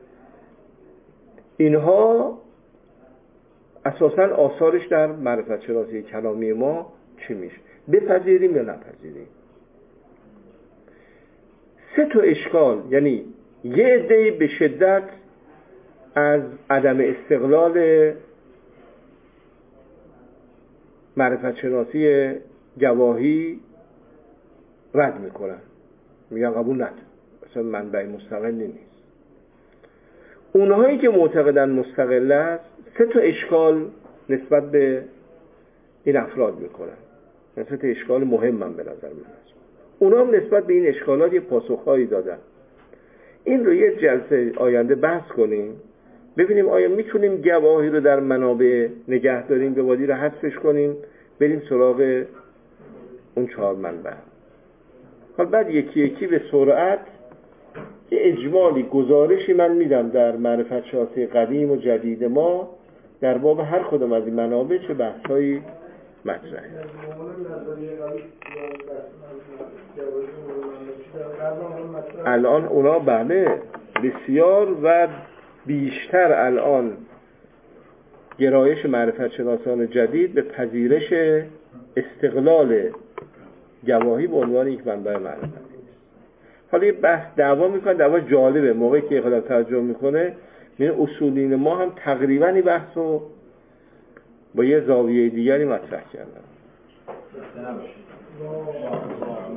اینها اساساً آثارش در معرفت شناسی کلامی ما چی میشه؟ بپذیریم یا نپذیریم. 3 اشکال، یعنی یه عده‌ای به شدت از عدم استقلال معرفت شناسی گواهی رد میکنن، میگن قبول ندارم، اصلا منبع مستقلی نیست. اونهایی که معتقدن مستقل است 3 اشکال نسبت به این افراد میکنن، 3 اشکال مهم من به نظر من است. اونا هم نسبت به این اشکالات یه پاسخهایی دادن. این رو یه جلسه آینده بحث کنیم، ببینیم آیا میتونیم گواهی رو در منابع نگه داریم، گواهی رو حذفش کنیم، بریم سراغ اون 4 منبع. حالا بعد یکی به سرعت یه اجمالی گزارشی من میدم در معرفت شناسی قدیم و جدید ما در باب هر کدوم از این منابع چه بحثایی مطرحه. الان اونا بله بسیار و بیشتر الان گرایش معرفت شناسان جدید به پذیرش استقلال گواهی به عنوان یک منبع معرفتی است. حالا یه بحث دعوا میکنه، دعوا جالبه، موقعی که خودم ترجمه میکنه میره اصولین ما هم تقریبا این بحث رو با یه زاویه دیگری مطرح کردن.